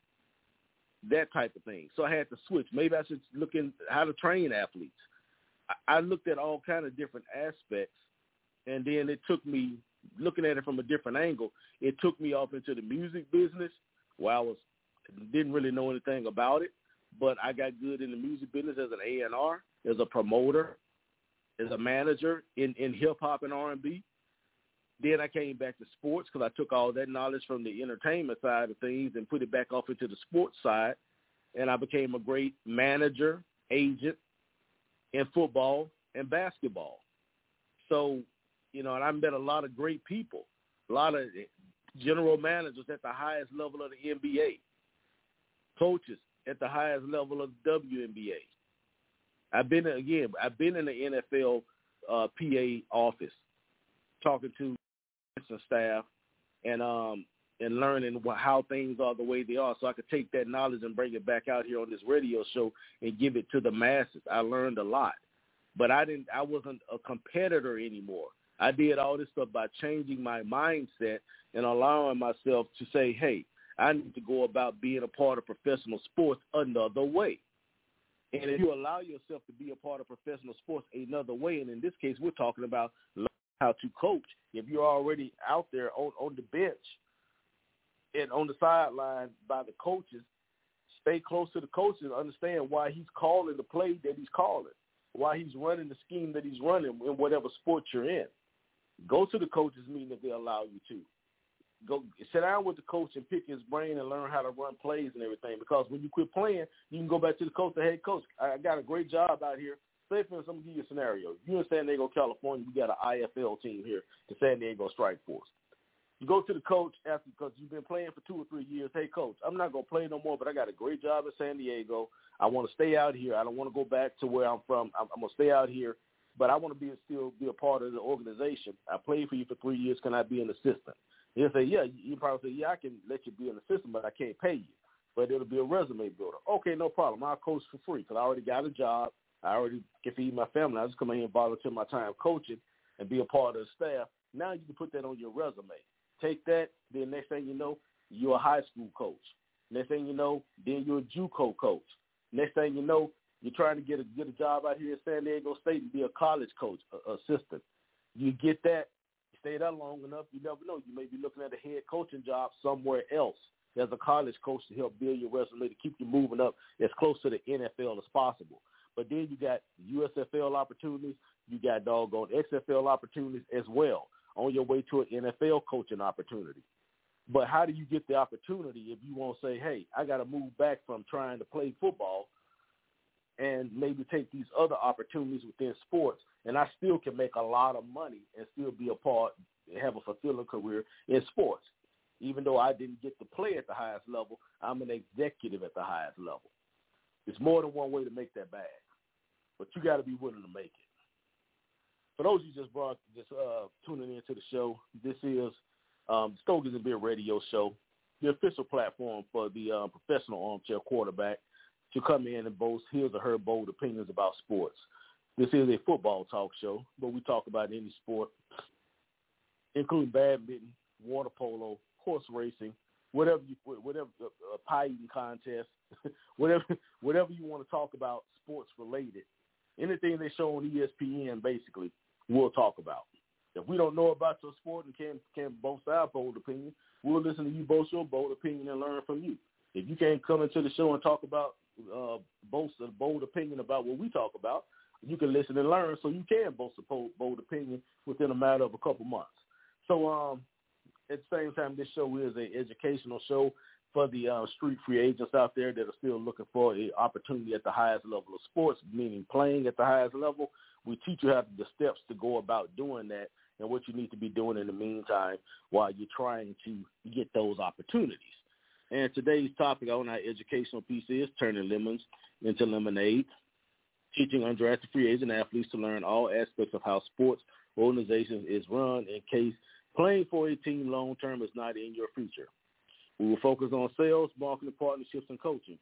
that type of thing. So I had to switch. Maybe I should look in how to train athletes. I, I looked at all kind of different aspects, and then it took me, looking at it from a different angle, it took me off into the music business where I was didn't really know anything about it, but I got good in the music business as an A and R, as a promoter, as a manager in, in hip-hop and R and B. Then I came back to sports because I took all that knowledge from the entertainment side of things and put it back off into the sports side, and I became a great manager, agent in football and basketball. So, you know, and I met a lot of great people, a lot of general managers at the highest level of the N B A. Coaches at the highest level of the W N B A. I've been, again, I've been in the N F L uh, P A office talking to staff and um, and learning how things are the way they are so I could take that knowledge and bring it back out here on this radio show and give it to the masses. I learned a lot. But I didn't. I wasn't a competitor anymore. I did all this stuff by changing my mindset and allowing myself to say, hey, I need to go about being a part of professional sports another way. And if you allow yourself to be a part of professional sports another way, and in this case, we're talking about learning how to coach. If you're already out there on, on the bench and on the sideline by the coaches, stay close to the coaches and understand why he's calling the play that he's calling, why he's running the scheme that he's running in whatever sport you're in. Go to the coaches meeting if they allow you to. go sit down with the coach and pick his brain and learn how to run plays and everything. Because when you quit playing, you can go back to the coach and, hey, coach, I got a great job out here. Say, for instance, I'm going to give you a scenario. You in San Diego, California, you got an I F L team here, the San Diego Strike Force. You go to the coach after because you've been playing for two or three years. Hey, coach, I'm not going to play no more, but I got a great job in San Diego. I want to stay out here. I don't want to go back to where I'm from. I'm, I'm going to stay out here, but I want to be still be a part of the organization. I played for you for three years. Can I be an assistant? He'll say, yeah. You probably say, yeah, I can let you be an assistant, but I can't pay you. But it'll be a resume builder. Okay, no problem. I'll coach for free because I already got a job. I already can feed my family. I just come in here and volunteer my time coaching and be a part of the staff. Now you can put that on your resume. Take that, then next thing you know, you're a high school coach. Next thing you know, then you're a JUCO coach. Next thing you know, you're trying to get a get a job out here at San Diego State and be a college coach, a, assistant. You get that, you stay there long enough, you never know. You may be looking at a head coaching job somewhere else as a college coach to help build your resume to keep you moving up as close to the N F L as possible. But then you got U S F L opportunities. You got doggone X F L opportunities as well on your way to an N F L coaching opportunity. But how do you get the opportunity if you won't say, hey, I got to move back from trying to play football and maybe take these other opportunities within sports, and I still can make a lot of money and still be a part, have a fulfilling career in sports. Even though I didn't get to play at the highest level, I'm an executive at the highest level. It's more than one way to make that bag, but you got to be willing to make it. For those of you just brought just uh, tuning into the show, this is um, Stogies and Beer Radio Show, the official platform for the uh, professional armchair quarterback to come in and boast his or her bold opinions about sports. This is a football talk show, but we talk about any sport, including badminton, water polo, horse racing, whatever you, whatever uh, pie eating contest, whatever, whatever you want to talk about sports related. Anything they show on E S P N, basically, we'll talk about. If we don't know about your sport and can't, can't boast our bold opinion, we'll listen to you boast your bold opinion and learn from you. If you can't come into the show and talk about, uh, boast a bold opinion about what we talk about, you can listen and learn so you can boast a bold, bold opinion within a matter of a couple months. So um, at the same time, this show is an educational show for the uh, street free agents out there that are still looking for an opportunity at the highest level of sports, meaning playing at the highest level. We teach you how to, the steps to go about doing that and what you need to be doing in the meantime while you're trying to get those opportunities. And today's topic on our educational piece is turning lemons into lemonade, teaching undrafted free agent athletes to learn all aspects of how sports organizations is run in case playing for a team long-term is not in your future. We will focus on sales, marketing, partnerships, and coaching.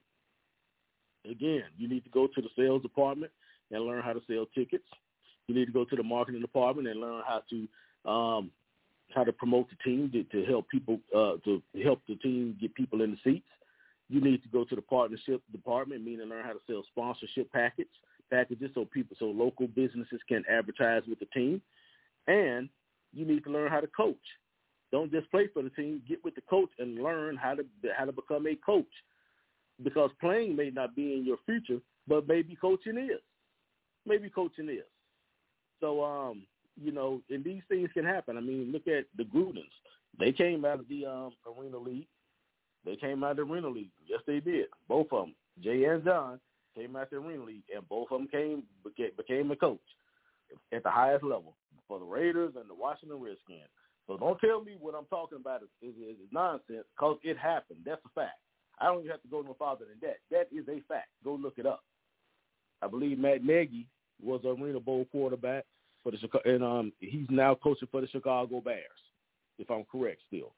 Again, you need to go to the sales department and learn how to sell tickets. You need to go to the marketing department and learn how to um, how to promote the team to, to help people uh, to help the team get people in the seats. You need to go to the partnership department, meaning learn how to sell sponsorship package packages so people so local businesses can advertise with the team. And you need to learn how to coach. Don't just play for the team. Get with the coach and learn how to how to become a coach. Because playing may not be in your future, but maybe coaching is. Maybe coaching is. So, um, you know, and these things can happen. I mean, look at the Grudens. They came out of the um, Arena League. They came out of the Arena League. Yes, they did. Both of them, Jay and John, came out of the Arena League, and both of them came became, became a coach at the highest level for the Raiders and the Washington Redskins. So don't tell me what I'm talking about is, is, is nonsense, because it happened. That's a fact. I don't even have to go no farther than that. That is a fact. Go look it up. I believe Matt Nagy was an Arena Bowl quarterback for the Chicago, and um, he's now coaching for the Chicago Bears, if I'm correct still.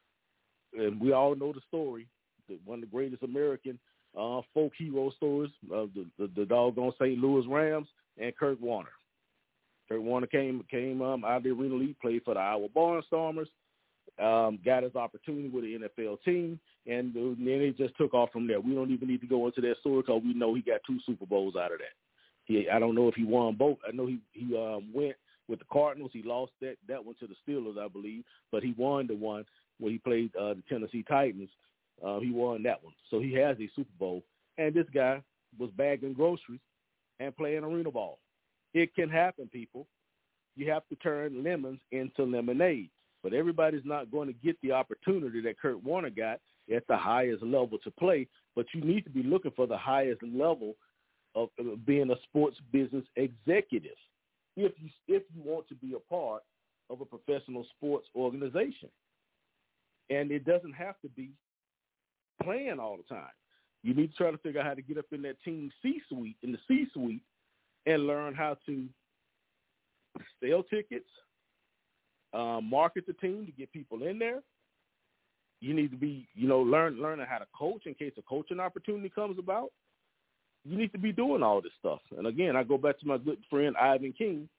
And we all know the story, the, one of the greatest American uh, folk hero stories of the, the, the doggone Saint Louis Rams and Kurt Warner. Kurt Warner came came um, out of the Arena League, played for the Iowa Barnstormers, um, got his opportunity with the N F L team, and then it just took off from there. We don't even need to go into that story because we know he got two Super Bowls out of that. He, I don't know if he won both. I know he, he um, went with the Cardinals. He lost that, that one to the Steelers, I believe, but he won the one when he played uh, the Tennessee Titans. Uh, he won that one. So he has a Super Bowl. And this guy was bagging groceries and playing arena ball. It can happen, people. You have to turn lemons into lemonade. but everybody's not going to get the opportunity that Kurt Warner got at the highest level to play. But you need to be looking for the highest level of, of being a sports business executive if you if you want to be a part of a professional sports organization. And it doesn't have to be playing all the time. You need to try to figure out how to get up in that team C-suite, in the C-suite, and learn how to sell tickets, uh, market the team to get people in there. You need to be, you know, learn learning how to coach in case a coaching opportunity comes about. You need to be doing all this stuff. And, again, I go back to my good friend Ivan King,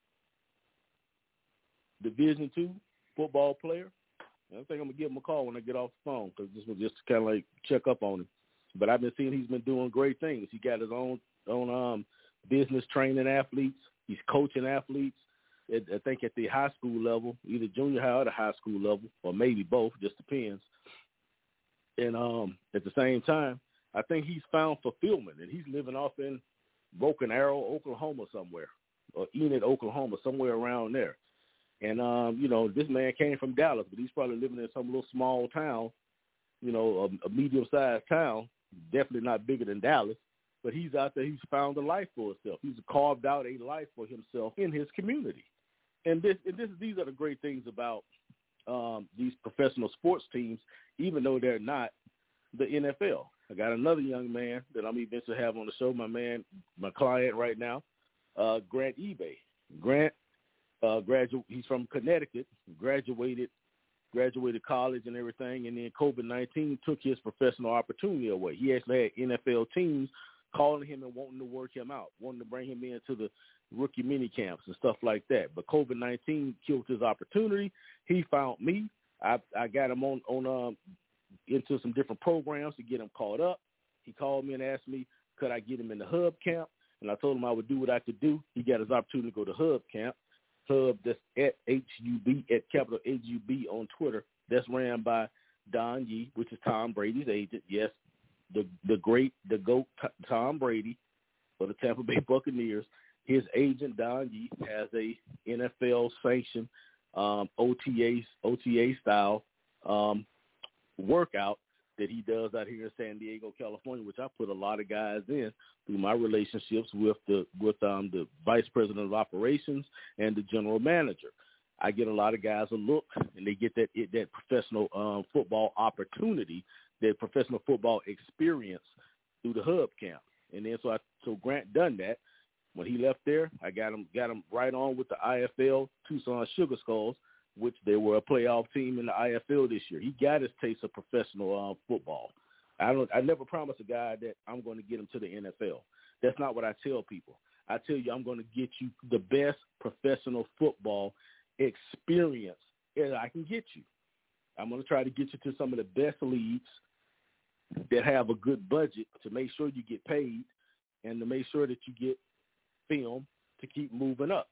Division two football player. I think I'm going to give him a call when I get off the phone because this was just kind of like check up on him. But I've been seeing he's been doing great things. He got his own own um, business training athletes. He's coaching athletes. I think at the high school level, either junior high or the high school level, or maybe both, just depends. And um, at the same time, I think he's found fulfillment, and he's living off in Broken Arrow, Oklahoma somewhere, or Enid, Oklahoma, somewhere around there. And, um, you know, this man came from Dallas, but he's probably living in some little small town, you know, a, a medium-sized town, definitely not bigger than Dallas. But he's out there. He's found a life for himself. He's carved out a life for himself in his community. And this, and this, these are the great things about um, these professional sports teams, even though they're not the N F L. I got another young man that I'm eventually have on the show, my man, my client right now, uh, Grant eBay. Grant, uh, graduate. He's from Connecticut, graduated, graduated college and everything, and then COVID nineteen took his professional opportunity away. He actually had N F L teams calling him and wanting to work him out, wanting to bring him into the rookie mini camps and stuff like that. But COVID nineteen killed his opportunity. He found me. I, I got him on, on um, into some different programs to get him caught up. He called me and asked me, could I get him in the Hub camp? And I told him I would do what I could do. He got his opportunity to go to Hub camp. Hub, that's at H U B, at capital H U B on Twitter. That's ran by Don Yee, which is Tom Brady's agent. Yes, the the great, the GOAT Tom Brady for the Tampa Bay Buccaneers. His agent, Don Yee, has a N F L-sanctioned um, O T A, O T A style um, workout that he does out here in San Diego, California, which I put a lot of guys in through my relationships with the with um, the vice president of operations and the general manager. I get a lot of guys a look, and they get that that professional um, football opportunity, that professional football experience through the Hub camp. And then so I so Grant done that. When he left there, I got him got him right on with the I F L Tucson Sugar Skulls, which they were a playoff team in the I F L this year. He got his taste of professional uh, football. I don't. I never promise a guy that I'm going to get him to the N F L. That's not what I tell people. I tell you I'm going to get you the best professional football experience that I can get you. I'm going to try to get you to some of the best leagues that have a good budget to make sure you get paid and to make sure that you get film to keep moving up.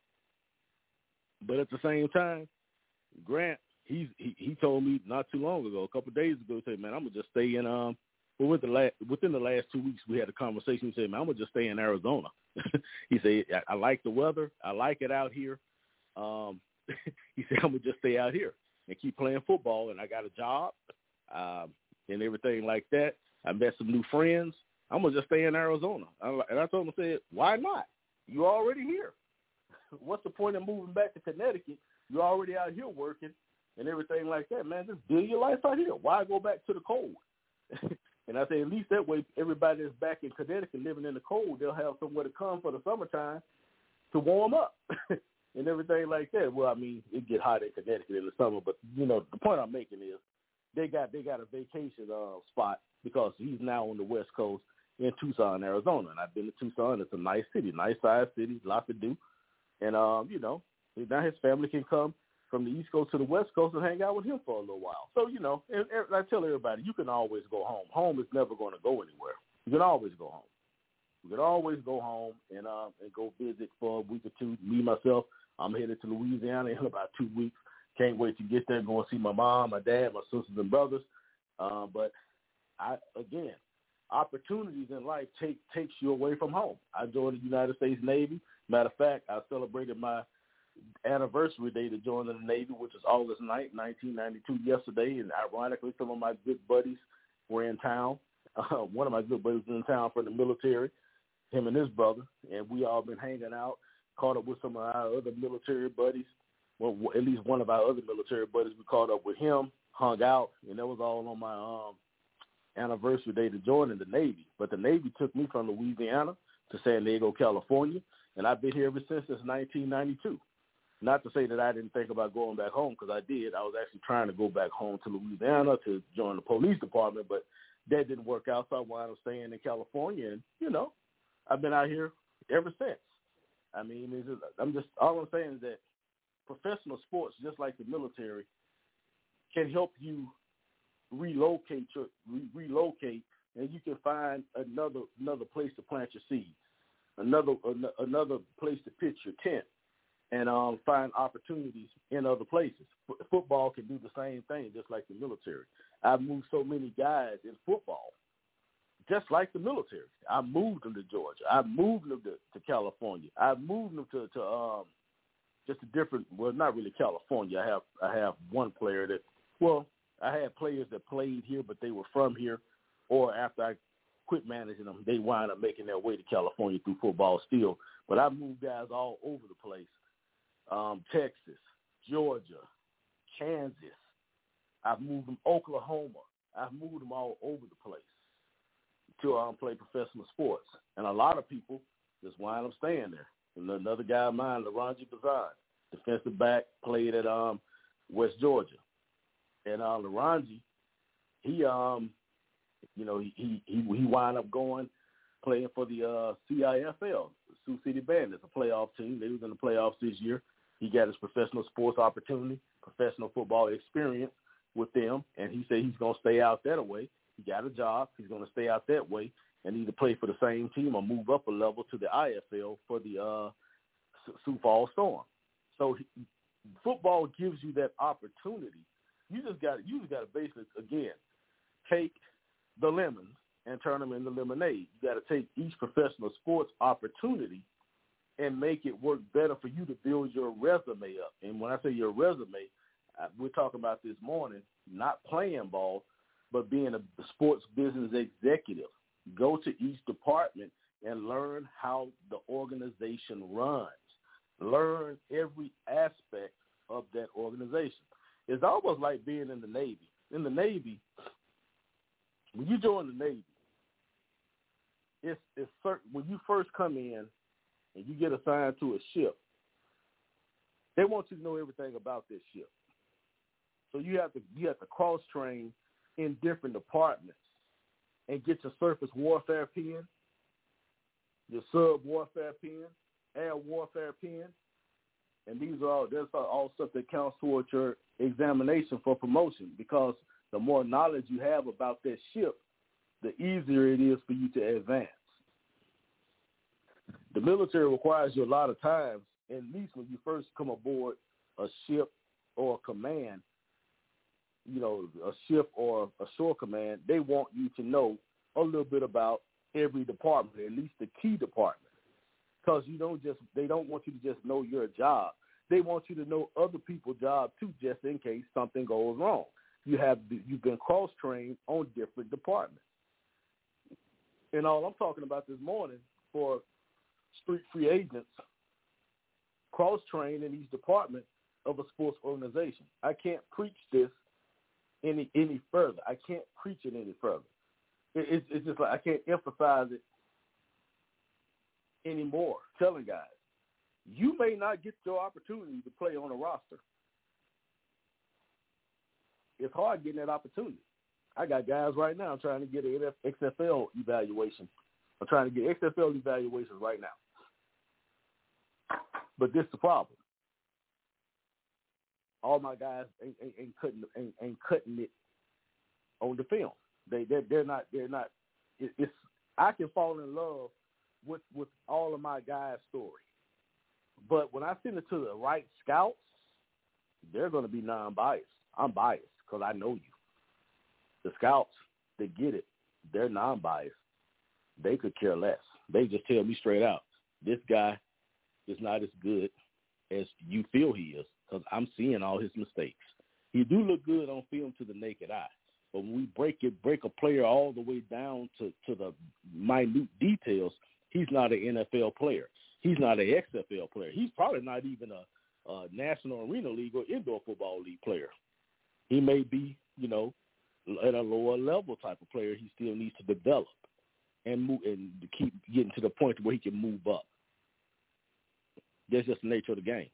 But at the same time, Grant, he's, he he told me not too long ago, a couple of days ago, he said, man, I'm going to just stay in, um, well, with the la- within the last two weeks, we had a conversation. He said, man, I'm going to just stay in Arizona. He said, I, I like the weather. I like it out here. Um, he said, I'm going to just stay out here and keep playing football. And I got a job um, and everything like that. I met some new friends. I'm going to just stay in Arizona. And I told him, I said, why not? You're already here. What's the point of moving back to Connecticut? You're already out here working and everything like that, man. Just build your life out here. Why go back to the cold? And I say, at least that way, everybody that's back in Connecticut living in the cold, they'll have somewhere to come for the summertime to warm up and everything like that. Well, I mean, it get hot in Connecticut in the summer, but, you know, the point I'm making is they got they got a vacation uh, spot because he's now on the West Coast in Tucson, Arizona. And I've been to Tucson. It's a nice city, nice-sized city, lots to do. And, um, you know, now his family can come from the East Coast to the West Coast and hang out with him for a little while. So, you know, and, and I tell everybody, you can always go home. Home is never going to go anywhere. You can always go home. You can always go home and uh, and go visit for a week or two. Me, myself, I'm headed to Louisiana in about two weeks. Can't wait to get there and go and see my mom, my dad, my sisters and brothers. Uh, but, I again, opportunities in life take takes you away from home. I joined the United States Navy. Matter of fact, I celebrated my anniversary day to join the Navy, which is August ninth, nineteen ninety-two, yesterday. And ironically, some of my good buddies were in town. Uh, one of my good buddies was in town from the military, him and his brother, and we all been hanging out, caught up with some of our other military buddies. Well, at least one of our other military buddies, we caught up with him, hung out, and that was all on my um, anniversary day to join in the Navy. But the Navy took me from Louisiana to San Diego, California, and I've been here ever since since nineteen ninety-two. Not to say that I didn't think about going back home, because I did. I was actually trying to go back home to Louisiana to join the police department, but that didn't work out, so I wound up staying in California. And, you know, I've been out here ever since. I mean, it's just, I'm just all I'm saying is that professional sports, just like the military, can help you relocate your re- relocate, and you can find another another place to plant your seeds, another an- another place to pitch your tent, and um, find opportunities in other places. F- football can do the same thing, just like the military. I've moved so many guys in football, just like the military. I moved them to Georgia. I moved them to, to California. I moved them to, to um, just a different. Well, not really California. I have I have one player that. Well, I had players that played here, but they were from here, or after I quit managing them, they wind up making their way to California through football still. But I moved guys all over the place. Um, Texas, Georgia, Kansas. I've moved them Oklahoma. I've moved them all over the place to um, play professional sports. And a lot of people just wind up staying there. And another guy of mine, LaRonji Bazan, defensive back, played at um, West Georgia. And uh, LaRonji, he, um, you know, he, he he wound up going, playing for the uh, C I F L, Sioux City Bandits, a playoff team. They was in the playoffs this year. He got his professional sports opportunity, professional football experience with them, and he said he's going to stay out that way. He got a job. He's going to stay out that way and either play for the same team or move up a level to the I F L for the uh, Sioux Falls Storm. So he, football gives you that opportunity. You just got you just got to basically, again, take the lemons and turn them into lemonade. You got to take each professional sports opportunity and make it work better for you to build your resume up. And when I say your resume, we're talking about this morning, not playing ball, but being a sports business executive. Go to each department and learn how the organization runs. Learn every aspect of that organization. It's almost like being in the Navy. In the Navy, when you join the Navy, it's, it's certain, when you first come in and you get assigned to a ship, they want you to know everything about this ship. So you have to you have to cross train in different departments and get your surface warfare pen, your sub warfare pen, air warfare pen, and these are all that's all stuff that counts towards your examination for promotion, because the more knowledge you have about that ship, the easier it is for you to advance. The military requires you a lot of times, at least when you first come aboard a ship or a command, you know, a ship or a shore command, they want you to know a little bit about every department, at least the key department. Because you don't just they don't want you to just know your job. They want you to know other people's job too, just in case something goes wrong. You have you've been cross trained on different departments. And all I'm talking about this morning for street free agents, cross trained in each department of a sports organization. I can't preach this any any further. I can't preach it any further. It, it's, it's just like I can't emphasize it anymore. Telling guys, you may not get your opportunity to play on a roster. It's hard getting that opportunity. I got guys right now trying to get an X F L evaluation. I'm trying to get X F L evaluations right now. But this is the problem. All my guys ain't, ain't, ain't cutting ain't, ain't cutting it on the film. They they're, they're not they're not. It, it's I can fall in love with with all of my guys' story, but when I send it to the right scouts, they're going to be non-biased. I'm biased because I know you. The scouts, they get it. They're non-biased. They could care less. They just tell me straight out, this guy is not as good as you feel he is, because I'm seeing all his mistakes. He do look good on film to the naked eye, but when we break it, break a player all the way down to, to the minute details, he's not an N F L player. He's not an X F L player. He's probably not even a, a National Arena League or Indoor Football League player. He may be, you know, at a lower level type of player. He still needs to develop and move and to keep getting to the point where he can move up. That's just the nature of the game.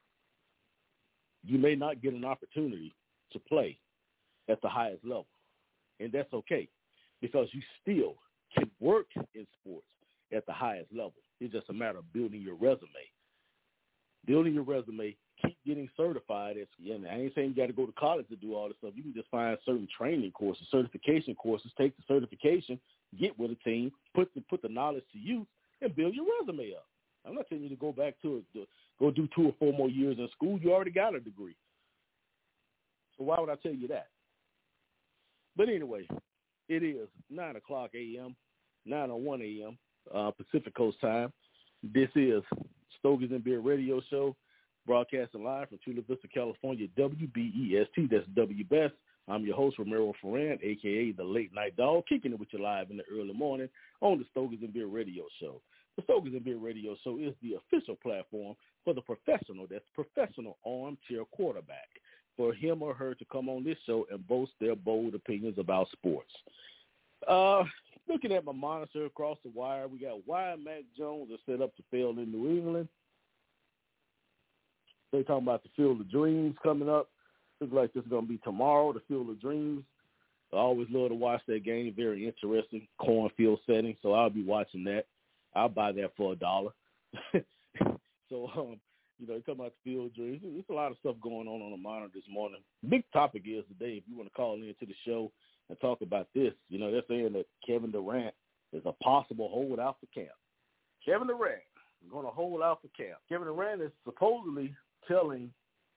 You may not get an opportunity to play at the highest level, and that's okay because you still can work in sports at the highest level. It's just a matter of building your resume. Building your resume, keep getting certified. As, and I ain't saying you got to go to college to do all this stuff. You can just find certain training courses, certification courses, take the certification, get with a team, put the, put the knowledge to use, and build your resume up. I'm not telling you to go back to it, to go do two or four more years in school. You already got a degree. So why would I tell you that? But anyway, it is nine o'clock a.m., nine oh one a.m., uh, Pacific Coast time. This is Stogies and Beer Radio Show, broadcasting live from Chula Vista, California, W B E S T. That's W B E S. I'm your host, Romero Ferran, a k a the Late Night Dog, kicking it with you live in the early morning on the Stogies and Beer Radio Show. The Stogies and Beer Radio Show is the official platform for the professional, that's professional armchair quarterback, for him or her to come on this show and boast their bold opinions about sports. Uh, looking at my monitor across the wire, we got why Mac Jones is set up to fail in New England. They're talking about the Field of Dreams coming up. Looks like this is going to be tomorrow, the Field of Dreams. I always love to watch that game. Very interesting cornfield setting, so I'll be watching that. I'll buy that for a dollar. so, um, you know, talking about the Field of Dreams. There's a lot of stuff going on on the monitor this morning. Big topic is today, if you want to call in to the show and talk about this, you know, they're saying that Kevin Durant is a possible holdout for camp. Kevin Durant is going to hold out for camp. Kevin Durant is supposedly telling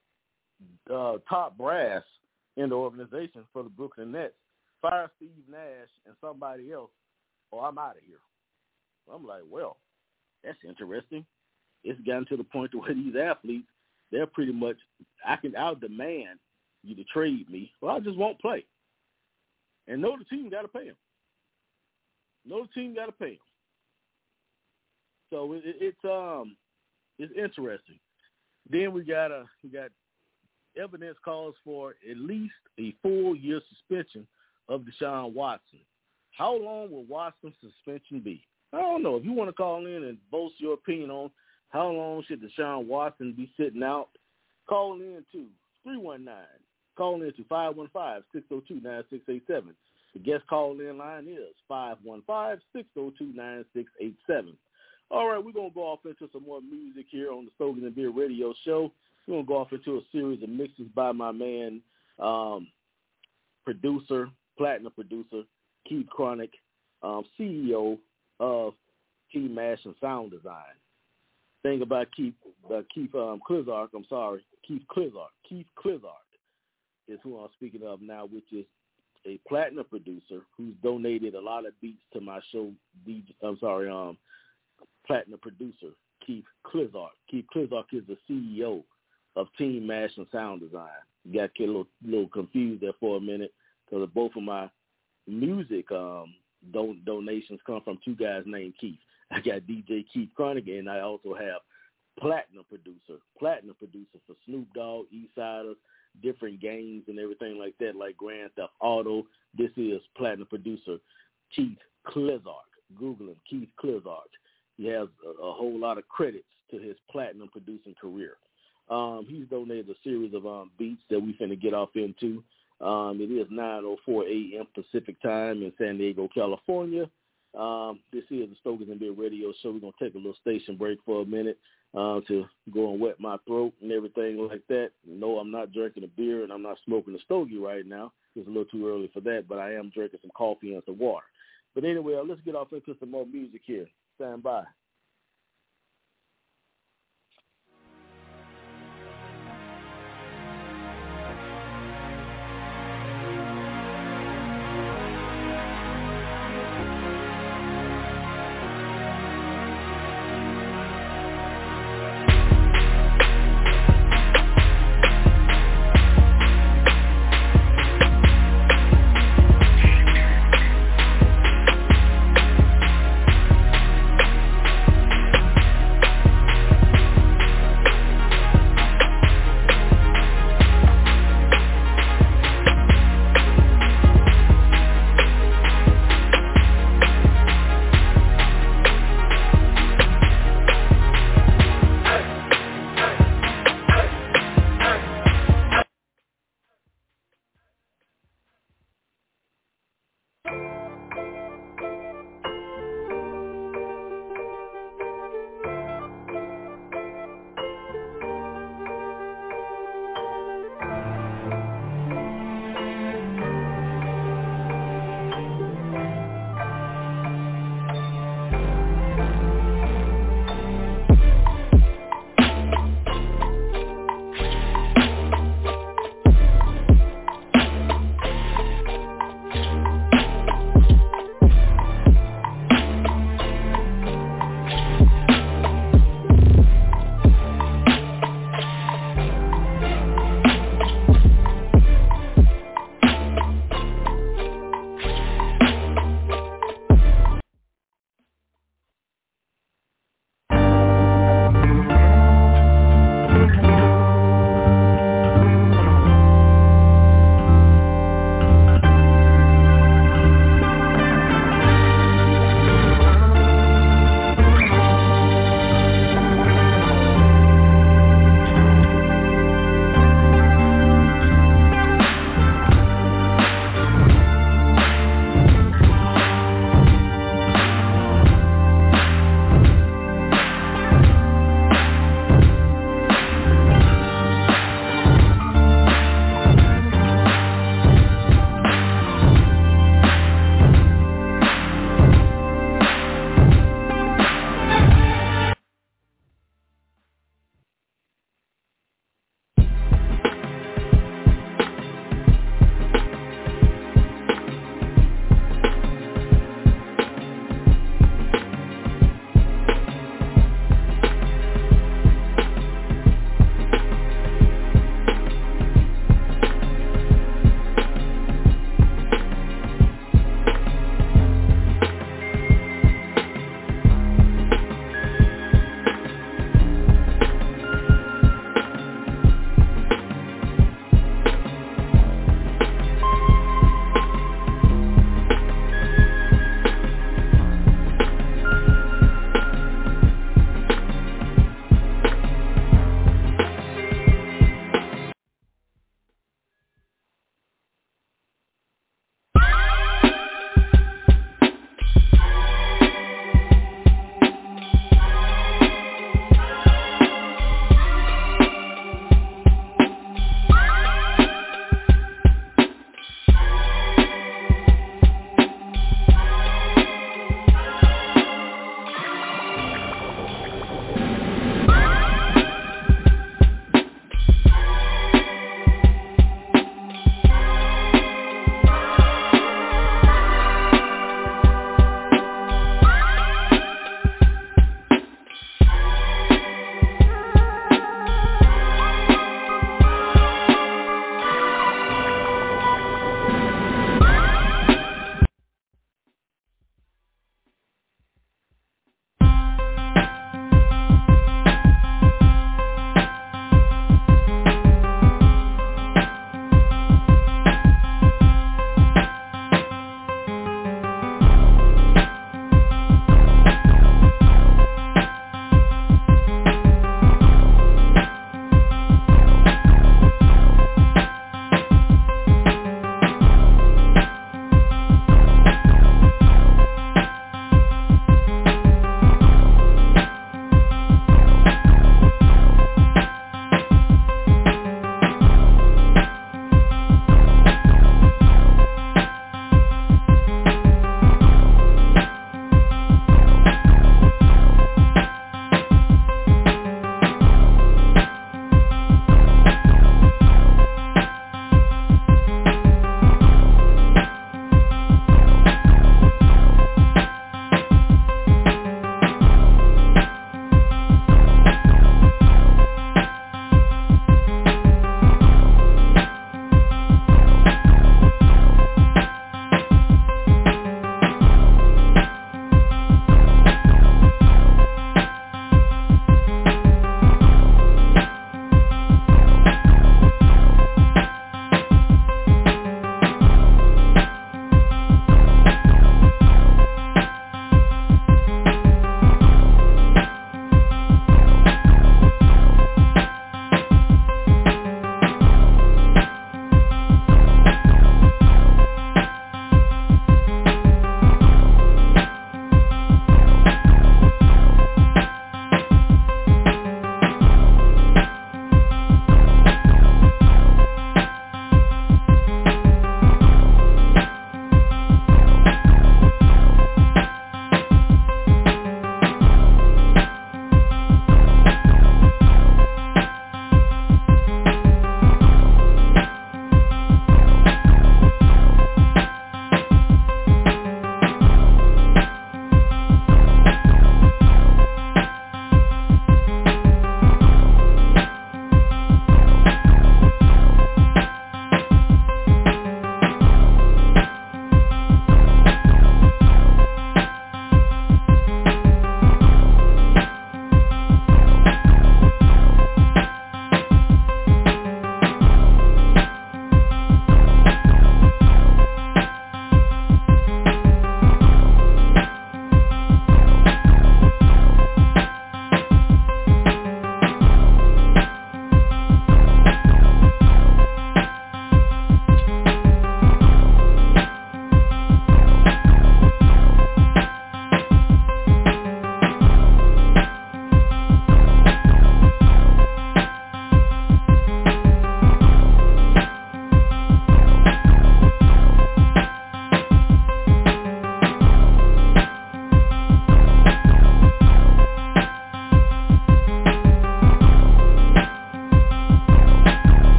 uh, top brass in the organization for the Brooklyn Nets, fire Steve Nash and somebody else, or I'm out of here. I'm like, well, that's interesting. It's gotten to the point where these athletes, they're pretty much, I can, I'll demand you to trade me, or I just won't play. And know the team got to pay him. Know the team got to pay him. So it, it, it's um, it's interesting. Then we got a we got evidence calls for at least a full year suspension of Deshaun Watson. How long will Watson's suspension be? I don't know. If you want to call in and boast your opinion on how long should Deshaun Watson be sitting out, call in to three one nine. Call in to five one five, six oh two, nine six eight seven. The guest call-in line is five one five, six oh two, nine six eight seven. All right, we're going to go off into some more music here on the Stogies and Beer Radio Show. We're going to go off into a series of mixes by my man, um, producer, platinum producer, Keith Chronic, um, C E O of Team Mash and Sound Design. Thing about Keith, uh, Keith um, Klizark, I'm sorry, Keith Klizark. Keith Klizark is who I'm speaking of now, which is a platinum producer who's donated a lot of beats to my show. I'm sorry, um, platinum producer Keith Klizark. Keith Klizark is the C E O of Team Mash and Sound Design. You got to get a little, little confused there for a minute because both of my music um, don- donations come from two guys named Keith. I got D J Keith Chronic, and I also have platinum producer, platinum producer for Snoop Dogg, Eastsiders, different games and everything like that, like Grand Theft Auto. This is platinum producer Keith Klizark. Google him, Keith Klizark. He has a, a whole lot of credits to his platinum producing career. Um, he's donated a series of um, beats that we finna get off into. Um, it is nine oh four a.m. Pacific time in San Diego, California. Um, this is the Stogies and Beer Radio Show. We're going to take a little station break for a minute uh, to go and wet my throat and everything like that. No, I'm not drinking a beer and I'm not smoking a stogie right now. It's a little too early for that, but I am drinking some coffee and some water. But anyway, let's get off into some more music here. Stand by.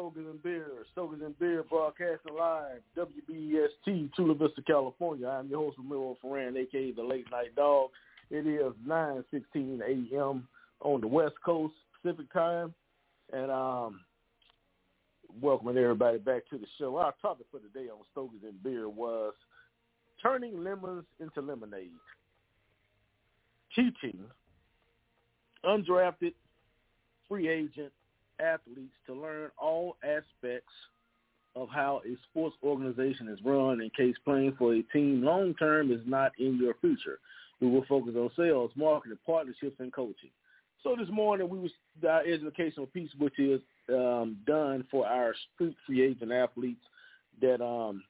Stokers and Beer, Stokers and Beer broadcasting live, W B E S T, Chula Vista, California. I'm your host, Ramiro Ferran, a k a the Late Night Dog. It is nine sixteen a.m. on the West Coast Pacific Time, and um, welcoming everybody back to the show. Our topic for today on Stokers and Beer was turning lemons into lemonade, teaching undrafted free agent athletes to learn all aspects of how a sports organization is run in case playing for a team long-term is not in your future. We will focus on sales, marketing, partnerships, and coaching. So this morning we was our educational piece, which is um, done for our street free agent athletes that um,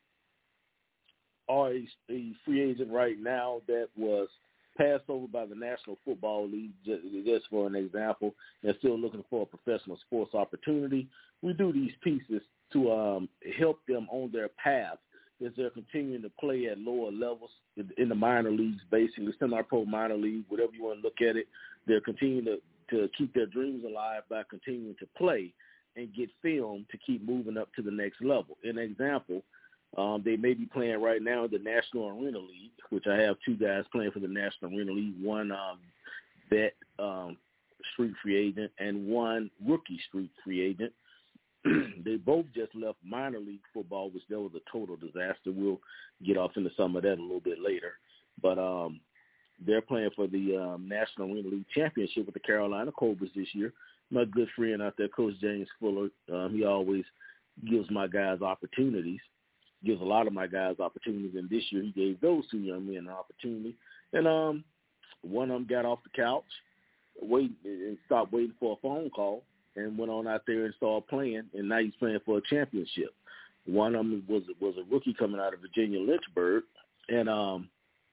are a, a free agent right now that was passed over by the National Football League, just, just for an example, and still looking for a professional sports opportunity. We do these pieces to um, help them on their path as they're continuing to play at lower levels in, in the minor leagues, basically semi-pro minor league, whatever you want to look at it. They're continuing to, to keep their dreams alive by continuing to play and get film to keep moving up to the next level. An example, Um, they may be playing right now in the National Arena League, which I have two guys playing for the National Arena League, one um, vet um, street free agent and one rookie street free agent. They both just left minor league football, which that was a total disaster. We'll get off into some of that a little bit later. But um, they're playing for the um, National Arena League Championship with the Carolina Cobras this year. My good friend out there, Coach James Fuller, um, he always gives my guys opportunities. Gives a lot of my guys opportunities, and this year he gave those two young men an opportunity. And um, one of them got off the couch, wait and stopped waiting for a phone call, and went on out there and started playing. And now he's playing for a championship. One of them was was a rookie coming out of Virginia Lynchburg, and um,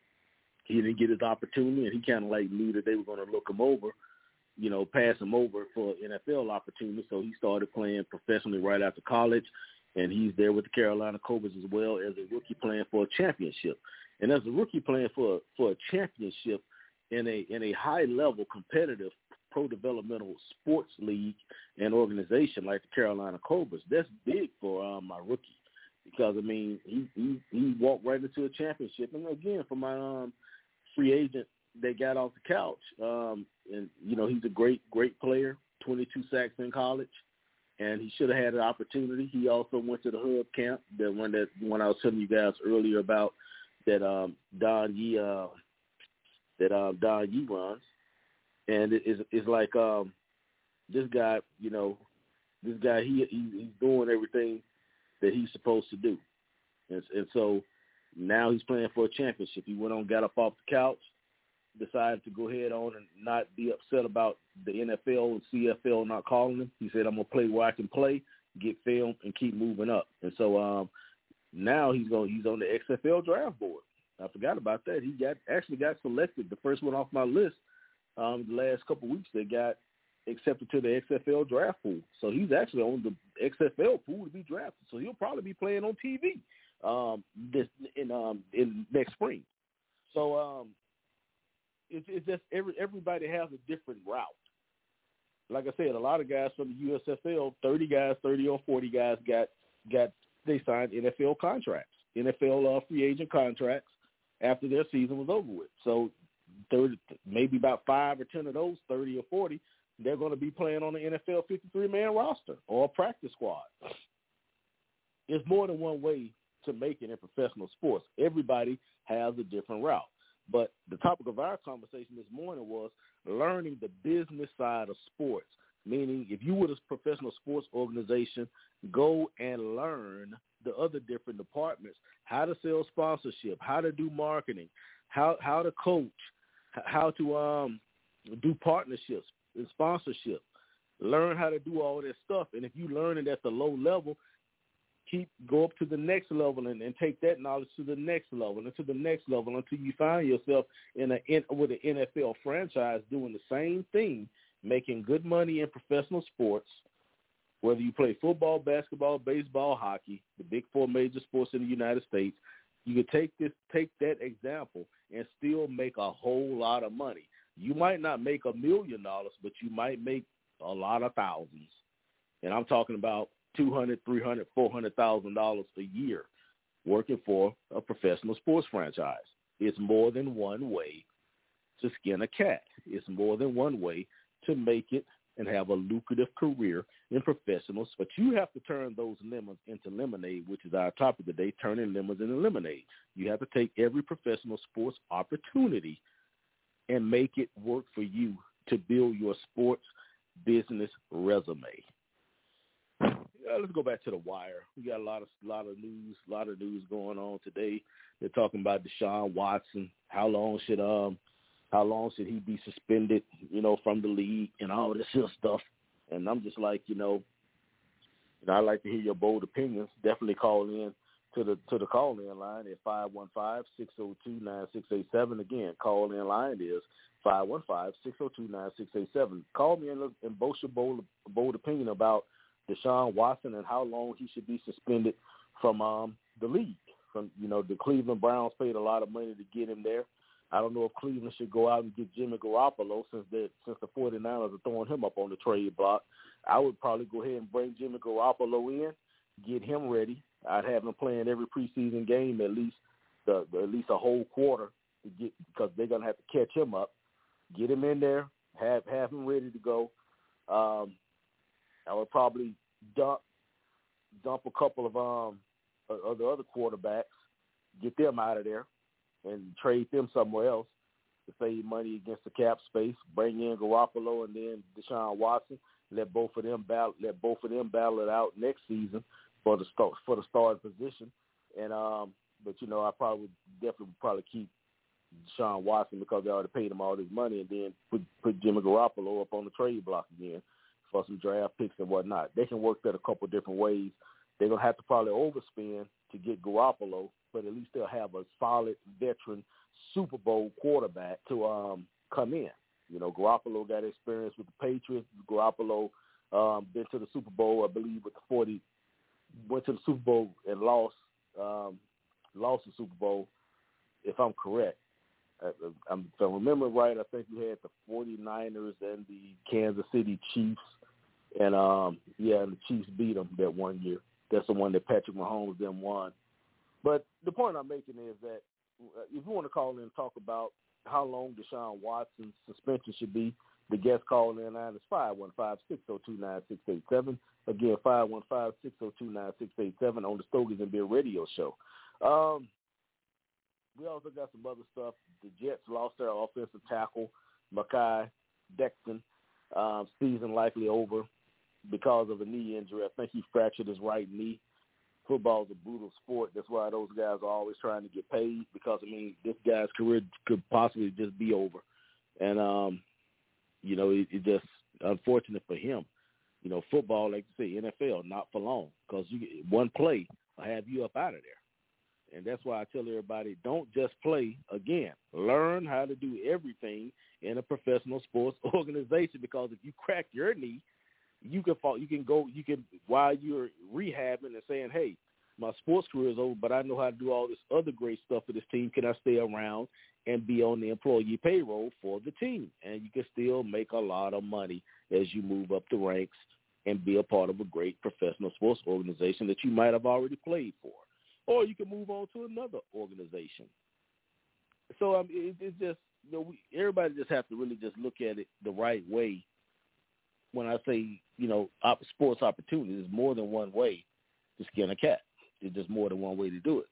he didn't get his opportunity, and he kind of like knew that they were going to look him over, you know, pass him over for an N F L opportunity. So he started playing professionally right after college. And he's there with the Carolina Cobras as well as a rookie playing for a championship. And as a rookie playing for for a championship in a in a high level competitive pro developmental sports league and organization like the Carolina Cobras, that's big for um, my rookie, because I mean he, he he walked right into a championship. And again, for my um, free agent that got off the couch, um, and you know he's a great great player, twenty-two sacks in college. And he should have had an opportunity. He also went to the Hub camp, the one that one I was telling you guys earlier about, that um, Don Yee uh, that um, Don Yee runs. And it, it's, it's like um, this guy, you know, this guy he, he he's doing everything that he's supposed to do, and, and so now he's playing for a championship. He went on, got up off the couch, decided to go ahead on and not be upset about the N F L and C F L not calling him. He said, I'm going to play where I can play, get film, and keep moving up. And so um, now he's going he's on the X F L draft board. I forgot about that. He got actually got selected, the first one off my list um, the last couple of weeks. They got accepted to the X F L draft pool. So he's actually on the X F L pool to be drafted. So he'll probably be playing on T V um, this in um, in next spring. So um, It's, it's just every everybody has a different route. Like I said, a lot of guys from the U S F L, thirty guys, thirty or forty guys got got they signed N F L contracts, N F L uh, free agent contracts after their season was over with. So thirty, maybe about five or ten of those, thirty or forty, they're going to be playing on the N F L fifty-three man roster or a practice squad. There's more than one way to make it in professional sports. Everybody has a different route. But the topic of our conversation this morning was learning the business side of sports, meaning if you were a professional sports organization, go and learn the other different departments, how to sell sponsorship, how to do marketing, how how to coach, how to um, do partnerships and sponsorship. Learn how to do all that stuff. And if you learn it at the low level, keep go up to the next level and, and take that knowledge to the next level and to the next level until you find yourself in a in, with an N F L franchise doing the same thing, making good money in professional sports, whether you play football, basketball, baseball, hockey, the big four major sports in the United States. You could take this, take that example and still make a whole lot of money. You might not make a million dollars, but you might make a lot of thousands. And I'm talking about two hundred, three hundred, four hundred thousand dollars a year working for a professional sports franchise. It's more than one way to skin a cat. It's more than one way to make it and have a lucrative career in professionals. But you have to turn those lemons into lemonade, which is our topic today, turning lemons into lemonade. You have to take every professional sports opportunity and make it work for you to build your sports business resume. Yeah, let's go back to the wire. We got a lot of lot of news, a lot of news going on today. They're talking about Deshaun Watson. How long should um how long should he be suspended, you know, from the league and all this other stuff? And I'm just like, you know, you know, I like to hear your bold opinions. Definitely call in to the to the call in line at five one five, six oh two, nine six eight seven. Again, call in line is five one five, six oh two, nine six eight seven. Call me and, look, and boast your bold, bold opinion about Deshaun Watson and how long he should be suspended from um, the league. From you know, the Cleveland Browns paid a lot of money to get him there. I don't know if Cleveland should go out and get Jimmy Garoppolo since the since the 49ers are throwing him up on the trade block. I would probably go ahead and bring Jimmy Garoppolo in, get him ready. I'd have him playing every preseason game at least the, the at least a whole quarter to get because they're gonna have to catch him up. Get him in there, have have him ready to go. Um, I would probably dump dump a couple of um of the other quarterbacks, get them out of there, and trade them somewhere else to save money against the cap space. Bring in Garoppolo and then Deshaun Watson. Let both of them battle. Let both of them battle it out next season for the start for the starting position. And um, but you know, I probably would definitely would probably keep Deshaun Watson because they already paid him all this money, and then put put Jimmy Garoppolo up on the trade block again for some draft picks and whatnot. They can work that a couple different ways. They're going to have to probably overspend to get Garoppolo, but at least they'll have a solid veteran Super Bowl quarterback to um, come in. You know, Garoppolo got experience with the Patriots. Garoppolo um, been to the Super Bowl, I believe, with the forty, went to the Super Bowl and lost, um, lost the Super Bowl, if I'm correct. Uh, I'm, if I remember right, I think we had the 49ers and the Kansas City Chiefs. And, um, yeah, and the Chiefs beat them that one year. That's the one that Patrick Mahomes then won. But the point I'm making is that if you want to call in and talk about how long Deshaun Watson's suspension should be, the guest call in line is five one five, six oh two, nine six eight seven. Again, five one five, six oh two, nine six eight seven on the Stogies and Beer radio show. Um, we also got some other stuff. The Jets lost their offensive tackle, Mekhi Becton. Um, season likely over because of a knee injury. I think he fractured his right knee. Football's a brutal sport. That's why those guys are always trying to get paid because, I mean, this guy's career could possibly just be over. And, um, you know, it, it just unfortunate for him. You know, football, like you say, N F L, not for long because you get one play will have you up out of there. And that's why I tell everybody, don't just play. Again, learn how to do everything in a professional sports organization because if you crack your knee, you can fall, you can go, you can, while you're rehabbing and saying, hey, my sports career is over, but I know how to do all this other great stuff for this team. Can I stay around and be on the employee payroll for the team? And you can still make a lot of money as you move up the ranks and be a part of a great professional sports organization that you might have already played for. Or you can move on to another organization. So um, it, it's just, you know, we, everybody just has to really just look at it the right way. When I say, you know, op- sports opportunities, there's more than one way to skin a cat. There's just more than one way to do it.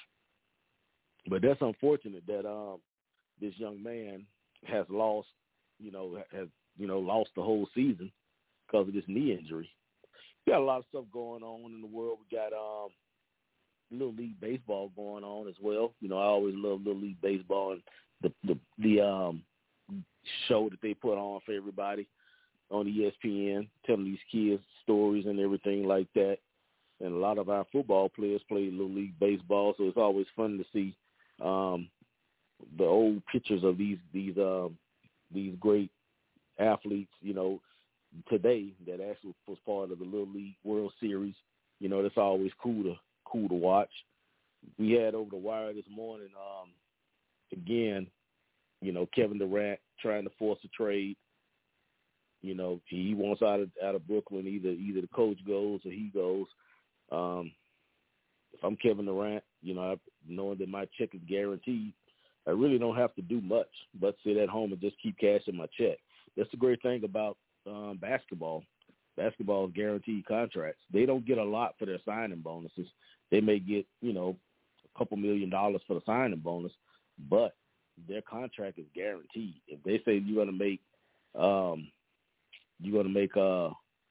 But that's unfortunate that um, this young man has lost, you know, has, you know, lost the whole season because of this knee injury. We got a lot of stuff going on in the world. We got um, Little League Baseball going on as well. You know, I always love Little League Baseball and the the, the um, show that they put on for everybody on E S P N, telling these kids stories and everything like that. And a lot of our football players play Little League Baseball, so it's always fun to see um, the old pictures of these these um, these great athletes, you know, today that actually was part of the Little League World Series. You know, that's always cool to cool to watch. We had over the wire this morning, um, again, you know, Kevin Durant trying to force a trade. You know, he wants out of out of Brooklyn. Either either the coach goes or he goes. Um, if I'm Kevin Durant, you know, knowing that my check is guaranteed, I really don't have to do much but sit at home and just keep cashing my check. That's the great thing about um, basketball. Basketball is guaranteed contracts. They don't get a lot for their signing bonuses. They may get, you know, a couple million dollars for the signing bonus, but their contract is guaranteed. If they say you're going to make, um, you're going to make uh,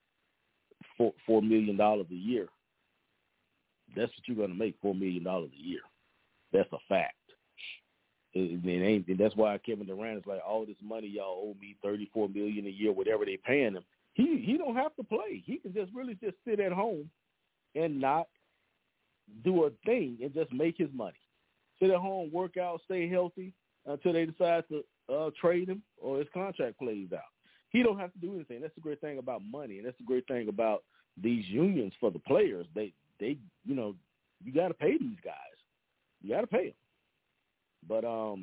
four, four million dollars a year, that's what you're going to make, four million dollars a year. That's a fact. It, it ain't, and that's why Kevin Durant is like, all this money y'all owe me, thirty-four million dollars a year, whatever they paying him. He he don't have to play. He can just really just sit at home and not do a thing and just make his money. Sit at home, work out, stay healthy until they decide to uh, trade him or his contract plays out. He don't have to do anything. That's the great thing about money, and that's the great thing about these unions for the players. They, they you know, you got to pay these guys. You got to pay them. But um,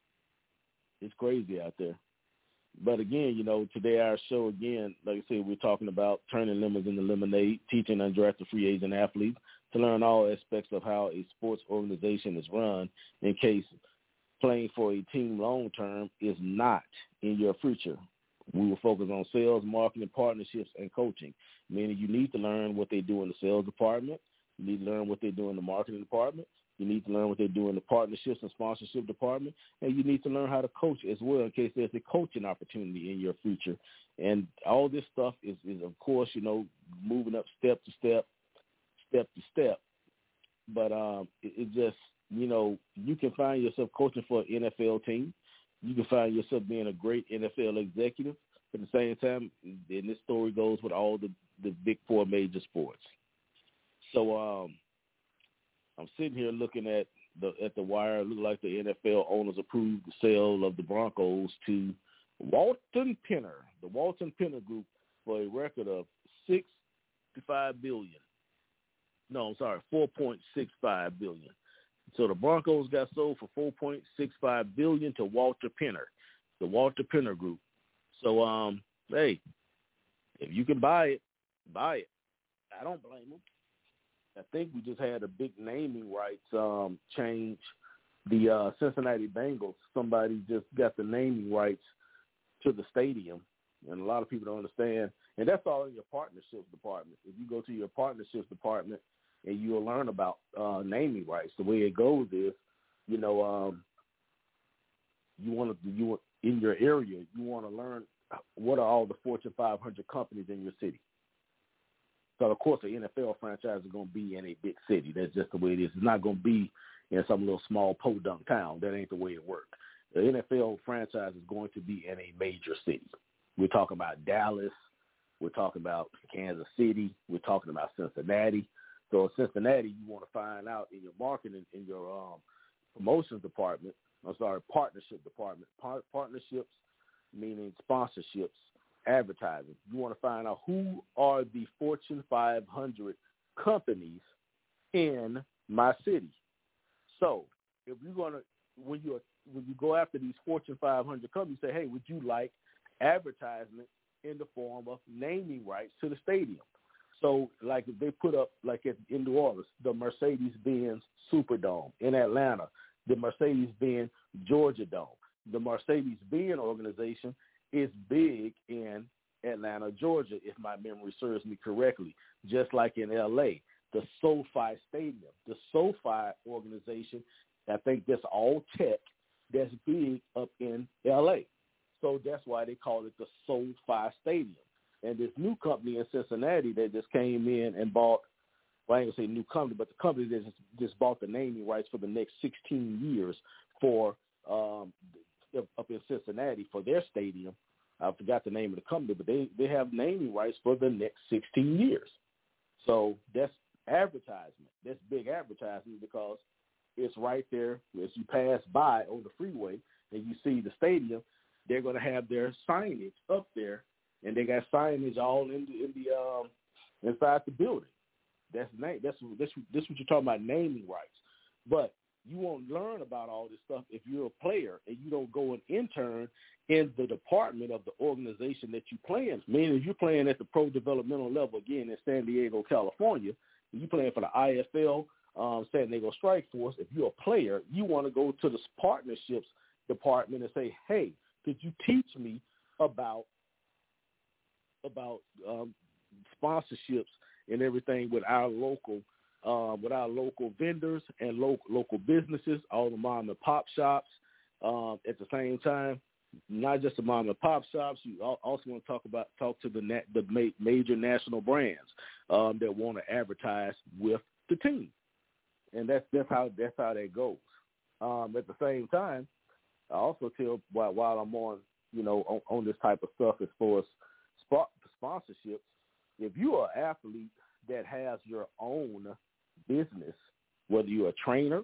it's crazy out there. But again, you know, today our show, again, like I said, we're talking about turning lemons into lemonade, teaching undrafted free agent athletes to learn all aspects of how a sports organization is run in case playing for a team long-term is not in your future. We will focus on sales, marketing, partnerships, and coaching, meaning you need to learn what they do in the sales department. You need to learn what they do in the marketing department. You need to learn what they do in the partnerships and sponsorship department, and you need to learn how to coach as well in case there's a coaching opportunity in your future. And all this stuff is, is of course, you know, moving up step to step, step to step. But um, it, it just, you know, you can find yourself coaching for an N F L team. You can find yourself being a great N F L executive. At the same time, and this story goes with all the, the big four major sports. So, um, I'm sitting here looking at the at the wire. It looked like the N F L owners approved the sale of the Broncos to Walton Penner, the Walton Penner Group, for a record of sixty-five billion dollars. No, I'm sorry, four point six five billion dollars. So the Broncos got sold for four point six five billion dollars to Walter Penner, the Walter Penner Group. So, um, hey, if you can buy it, buy it. I don't blame them. I think we just had a big naming rights um, change. The uh, Cincinnati Bengals, somebody just got the naming rights to the stadium, and a lot of people don't understand. And that's all in your partnerships department. If you go to your partnerships department, and you'll learn about uh, naming rights. The way it goes is, you know, um, you want to you want, in your area, you want to learn what are all the Fortune five hundred companies in your city. So, of course, the N F L franchise is going to be in a big city. That's just the way it is. It's not going to be in some little small podunk town. That ain't the way it works. The N F L franchise is going to be in a major city. We're talking about Dallas. We're talking about Kansas City. We're talking about Cincinnati. So, in Cincinnati, you want to find out in your marketing, in your um, promotions department, I'm sorry, partnership department, Par- partnerships, meaning sponsorships, advertising. You want to find out who are the Fortune five hundred companies in my city. So if you're going to, when you when you go after these Fortune five hundred companies, say, hey, would you like advertisement in the form of naming rights to the stadium? So like if they put up, like at, in New Orleans, the Mercedes-Benz Superdome. In Atlanta, the Mercedes-Benz Georgia Dome. The Mercedes-Benz organization is big in Atlanta, Georgia, if my memory serves me correctly, just like in L A. The SoFi Stadium, the SoFi organization, I think that's all tech, that's big up in L A. So that's why they call it the SoFi Stadium. And this new company in Cincinnati that just came in and bought, well, I ain't going to say new company, but the company that just, just bought the naming rights for the next sixteen years for um, up in Cincinnati for their stadium. I forgot the name of the company, but they, they have naming rights for the next sixteen years. So that's advertisement. That's big advertising because it's right there. As you pass by on the freeway and you see the stadium, they're going to have their signage up there, and they got signage all in the, in the um, inside the building. That's name. That's that's this what you're talking about, naming rights. But you won't learn about all this stuff if you're a player and you don't go and intern in the department of the organization that you play in. Meaning if you're playing at the pro developmental level, again, in San Diego, California, you're playing for the I F L, um, San Diego Strike Force. If you're a player, you want to go to the partnerships department and say, hey, could you teach me about about um, sponsorships and everything with our local um, with our local vendors and local local businesses, all the mom and pop shops. Um, at the same time, not just the mom and pop shops. You also want to talk about talk to the na- the ma- major national brands um, that want to advertise with the team, and that's that's how that's how that goes. Um, at the same time, I also tell while while I'm on you know on, on this type of stuff as far as spot, sponsorships, if you are an athlete that has your own business, whether you're a trainer,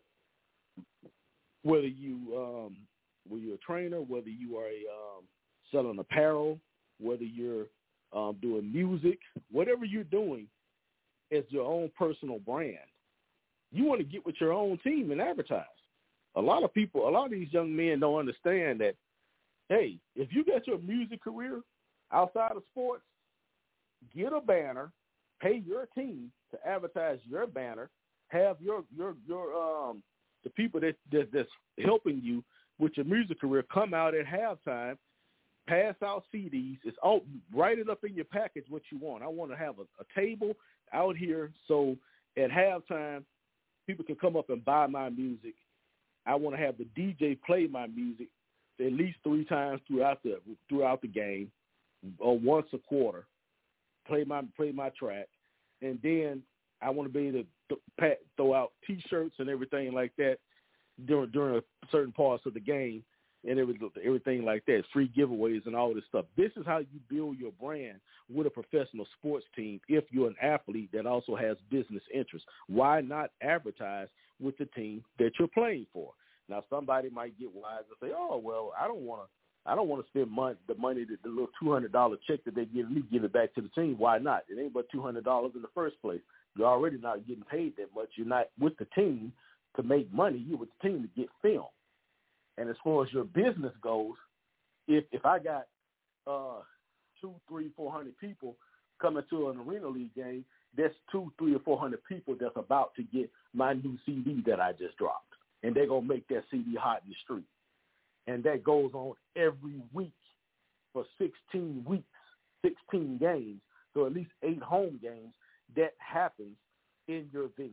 whether you um, whether you're a trainer, whether you are a um, selling apparel, whether you're um, doing music, whatever you're doing as your own personal brand, you want to get with your own team and advertise. A lot of people, a lot of these young men don't understand that, hey, if you got your music career outside of sports, get a banner, pay your team to advertise your banner, have your your your um the people that, that that's helping you with your music career come out at halftime, pass out C Ds. It's all write it up in your package what you want. I want to have a, a table out here so at halftime people can come up and buy my music. I want to have the D J play my music at least three times throughout the throughout the game, or once a quarter. Play my play my track, and then I want to be able to th- pat, throw out T-shirts and everything like that during during certain parts of the game, and everything everything like that. Free giveaways and all this stuff. This is how you build your brand with a professional sports team. If you're an athlete that also has business interests, why not advertise with the team that you're playing for? Now, somebody might get wise and say, "Oh, well, I don't want to." I don't want to spend money, the money, that the little two hundred dollars check that they give me, give it back to the team. Why not? It ain't but two hundred dollars in the first place. You're already not getting paid that much. You're not with the team to make money. You're with the team to get film. And as far as your business goes, if if I got uh, two, three, four hundred people coming to an Arena League game, that's two, three, or four hundred people that's about to get my new C D that I just dropped. And they're going to make that C D hot in the street. And that goes on every week for sixteen weeks, sixteen games, so at least eight home games. That happens in your venue.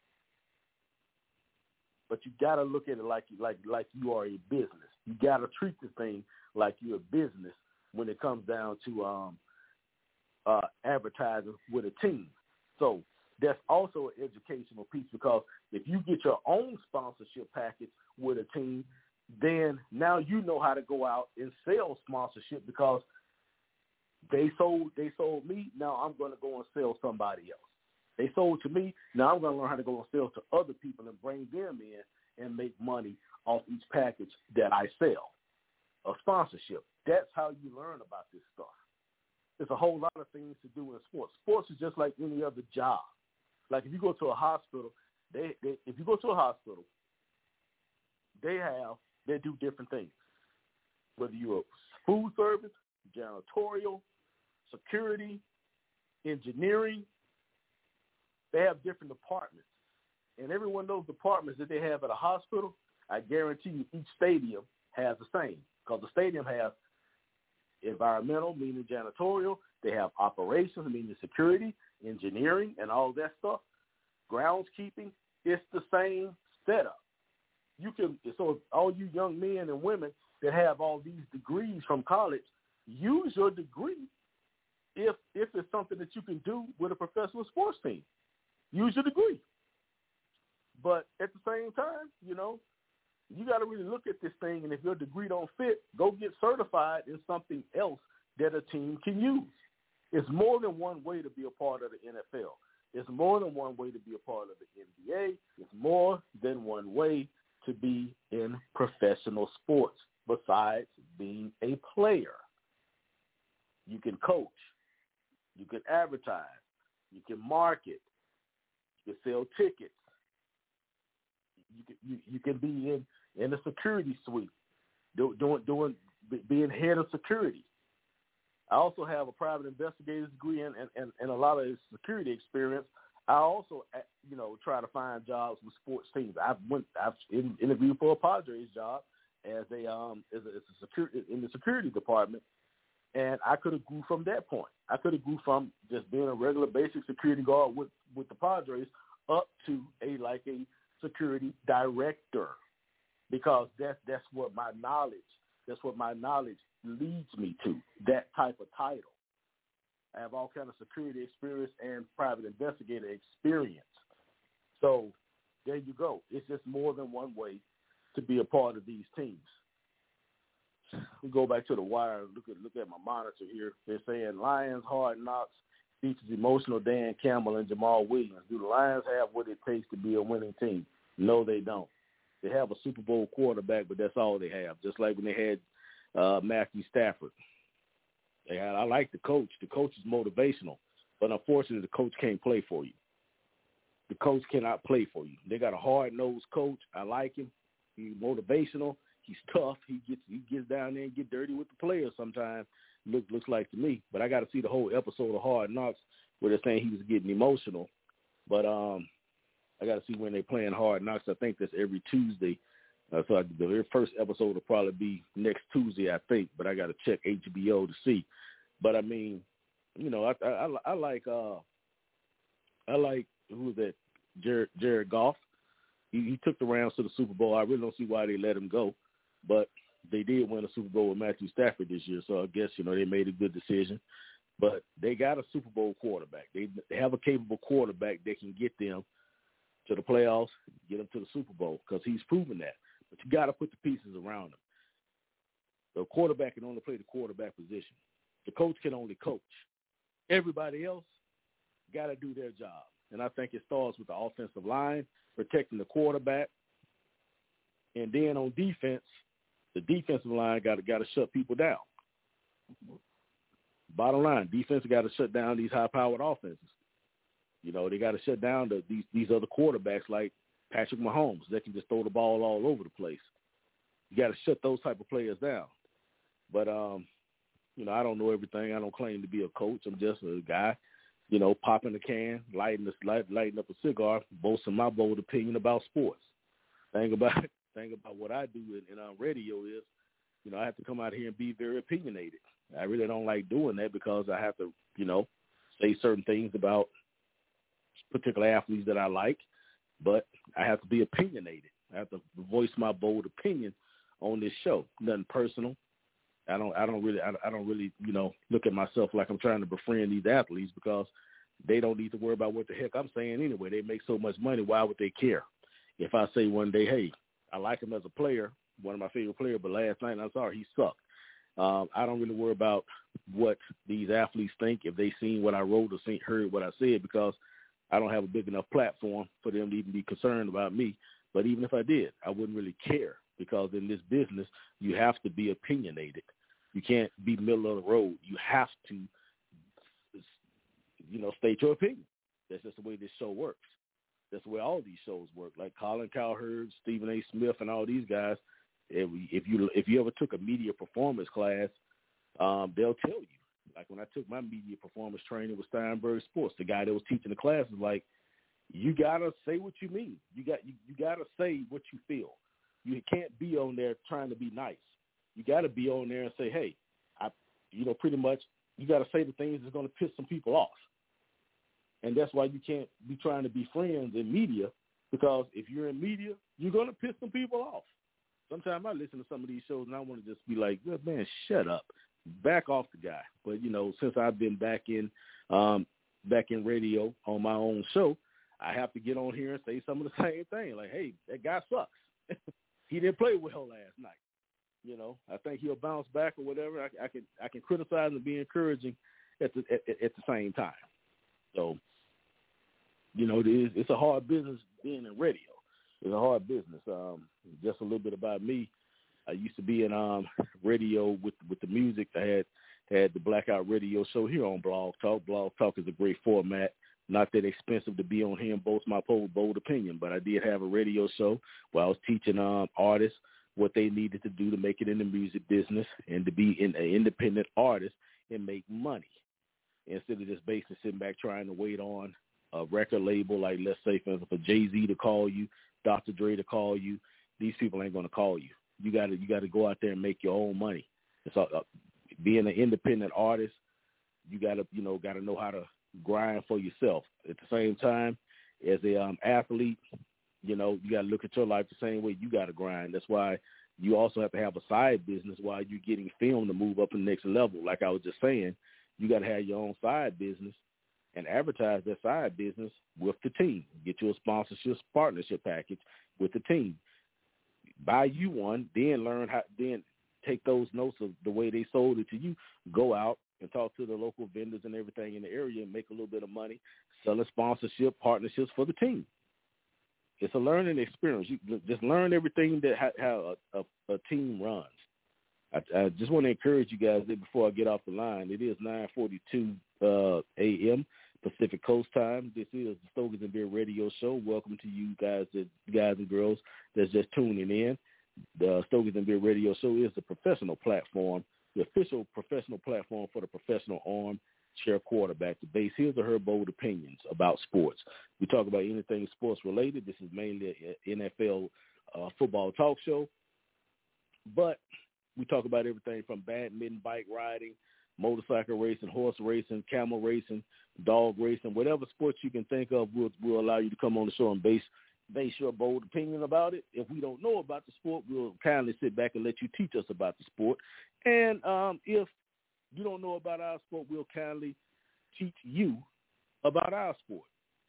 But you got to look at it like like like you are a business. You got to treat the thing like you're a business when it comes down to um, uh, advertising with a team. So that's also an educational piece, because if you get your own sponsorship package with a team, then now you know how to go out and sell sponsorship, because they sold they sold me. Now I'm going to go and sell somebody else. They sold to me. Now I'm going to learn how to go and sell to other people and bring them in and make money off each package that I sell. A sponsorship. That's how you learn about this stuff. There's a whole lot of things to do in sports. Sports is just like any other job. Like if you go to a hospital, they, they if you go to a hospital, they have They do different things. Whether you're a food service, janitorial, security, engineering, they have different departments. And every one of those departments that they have at a hospital, I guarantee you each stadium has the same. Because the stadium has environmental, meaning janitorial. They have operations, meaning security, engineering, and all that stuff. Groundskeeping, it's the same setup. You can, so all you young men and women that have all these degrees from college, use your degree if if it's something that you can do with a professional sports team. Use your degree. But at the same time, you know, you got to really look at this thing, and if your degree don't fit, go get certified in something else that a team can use. It's more than one way to be a part of the N F L. It's more than one way to be a part of the N B A. It's more than one way to be in professional sports besides being a player. You can coach. You can advertise. You can market. You can sell tickets. You can, you, you can be in, in a security suite do, doing doing be, being head of security. I also have a private investigator's degree and, and, and a lot of security experience. I also, you know, try to find jobs with sports teams. I've went, I've interviewed for a Padres job as a um as a, as a security in the security department, and I could have grew from that point. I could have grew from just being a regular basic security guard with, with the Padres up to a like a security director, because that's that's what my knowledge that's what my knowledge leads me to, that type of title. I have all kind of security experience and private investigator experience. So there you go. It's just more than one way to be a part of these teams. We go back to the wire. Look at look at my monitor here. They're saying Lions Hard Knocks features emotional Dan Campbell and Jamal Williams. Do the Lions have what it takes to be a winning team? No, they don't. They have a Super Bowl quarterback, but that's all they have. Just like when they had uh, Matthew Stafford. They had, I like the coach. The coach is motivational, but unfortunately, the coach can't play for you. The coach cannot play for you. They got a hard-nosed coach. I like him. He's motivational. He's tough. He gets he gets down there and get dirty with the players sometimes. Look looks like to me. But I got to see the whole episode of Hard Knocks where they're saying he was getting emotional. But um, I got to see when they're playing Hard Knocks. I think that's every Tuesday. Uh, so I, the very first episode will probably be next Tuesday, I think. But I got to check H B O to see. But I mean, you know, I I, I like uh, I like who was that? Jared Jared Goff. He, he took the Rams to the Super Bowl. I really don't see why they let him go, but they did win a Super Bowl with Matthew Stafford this year. So I guess you know they made a good decision. But they got a Super Bowl quarterback. They, they have a capable quarterback that can get them to the playoffs, get them to the Super Bowl, because he's proven that. But you got to put the pieces around him. The quarterback can only play the quarterback position. The coach can only coach. Everybody else got to do their job. And I think it starts with the offensive line, protecting the quarterback. And then on defense, the defensive line got to got to shut people down. Bottom line, defense got to shut down these high-powered offenses. You know, they got to shut down the, these these other quarterbacks like Patrick Mahomes. They can just throw the ball all over the place. You got to shut those type of players down. But, um, you know, I don't know everything. I don't claim to be a coach. I'm just a guy, you know, popping a can, lighting, the, light, lighting up a cigar, boasting my bold opinion about sports. Thing about thing about what I do in, in uh, radio is, you know, I have to come out here and be very opinionated. I really don't like doing that because I have to, you know, say certain things about particular athletes that I like, but I have to be opinionated. I have to voice my bold opinion on this show. Nothing personal. I don't. I don't really. I, I don't really. You know, look at myself like I'm trying to befriend these athletes because they don't need to worry about what the heck I'm saying anyway. They make so much money. Why would they care? If I say one day, hey, I like him as a player, one of my favorite players, but last night I'm sorry he sucked. Um, I don't really worry about what these athletes think if they seen what I wrote or seen, heard what I said, because I don't have a big enough platform for them to even be concerned about me. But even if I did, I wouldn't really care, because in this business, you have to be opinionated. You can't be middle of the road. You have to, you know, state your opinion. That's just the way this show works. That's the way all these shows work. Like Colin Cowherd, Stephen A. Smith, and all these guys. If you if you ever took a media performance class, um, they'll tell you. Like when I took my media performance training with Steinberg Sports, the guy that was teaching the class was like, you gotta say what you mean. You got you, you gotta say what you feel. You can't be on there trying to be nice. You got to be on there and say, hey, I, you know, pretty much you got to say the things that's going to piss some people off. And that's why you can't be trying to be friends in media, because if you're in media, you're going to piss some people off. Sometimes I listen to some of these shows and I want to just be like, man, shut up. Back off the guy. But, you know, since I've been back in um, back in radio on my own show, I have to get on here and say some of the same thing. Like, hey, that guy sucks. He didn't play well last night. You know, I think he'll bounce back or whatever. I, I can I can criticize and be encouraging at the at, at the same time. So, you know, it is, it's a hard business being in radio. It's a hard business. Um, just a little bit about me. I used to be in um, radio with with the music. I had had the Blackout Radio show here on Blog Talk. Blog Talk is a great format. Not that expensive to be on here and boast my bold, bold opinion, but I did have a radio show where I was teaching um, artists what they needed to do to make it in the music business and to be an independent artist and make money instead of just basically sitting back trying to wait on a record label like, let's say, for instance, for Jay-Z to call you, Doctor Dre to call you. These people ain't going to call you. You got to you got to go out there and make your own money. So uh, being an independent artist, you got to you know got to know how to grind for yourself. At the same time, as a um, athlete, you know you got to look at your life the same way you got to grind. That's why you also have to have a side business while you're getting filmed to move up to the next level. Like I was just saying, you got to have your own side business and advertise that side business with the team. Get you a sponsorship partnership package with the team. Buy you one, then learn how, then take those notes of the way they sold it to you. Go out and talk to the local vendors and everything in the area and make a little bit of money, selling sponsorship partnerships for the team. It's a learning experience. You just learn everything that how, how a, a, a team runs. I, I just want to encourage you guys that before I get off the line, it is nine forty-two uh, a.m. Pacific Coast time. This is the Stogies and Beer Radio Show. Welcome to you guys, that, guys and girls that's just tuning in. The Stogies and Beer Radio Show is the professional platform, the official professional platform for the professional armchair quarterback. The base here's are her bold opinions about sports. We talk about anything sports related. This is mainly an N F L uh, football talk show, but we talk about everything from badminton, bike riding, motorcycle racing, horse racing, camel racing, dog racing, whatever sports you can think of, we'll, we'll allow you to come on the show and base base your bold opinion about it. If we don't know about the sport, we'll kindly sit back and let you teach us about the sport. And um, if you don't know about our sport, we'll kindly teach you about our sport.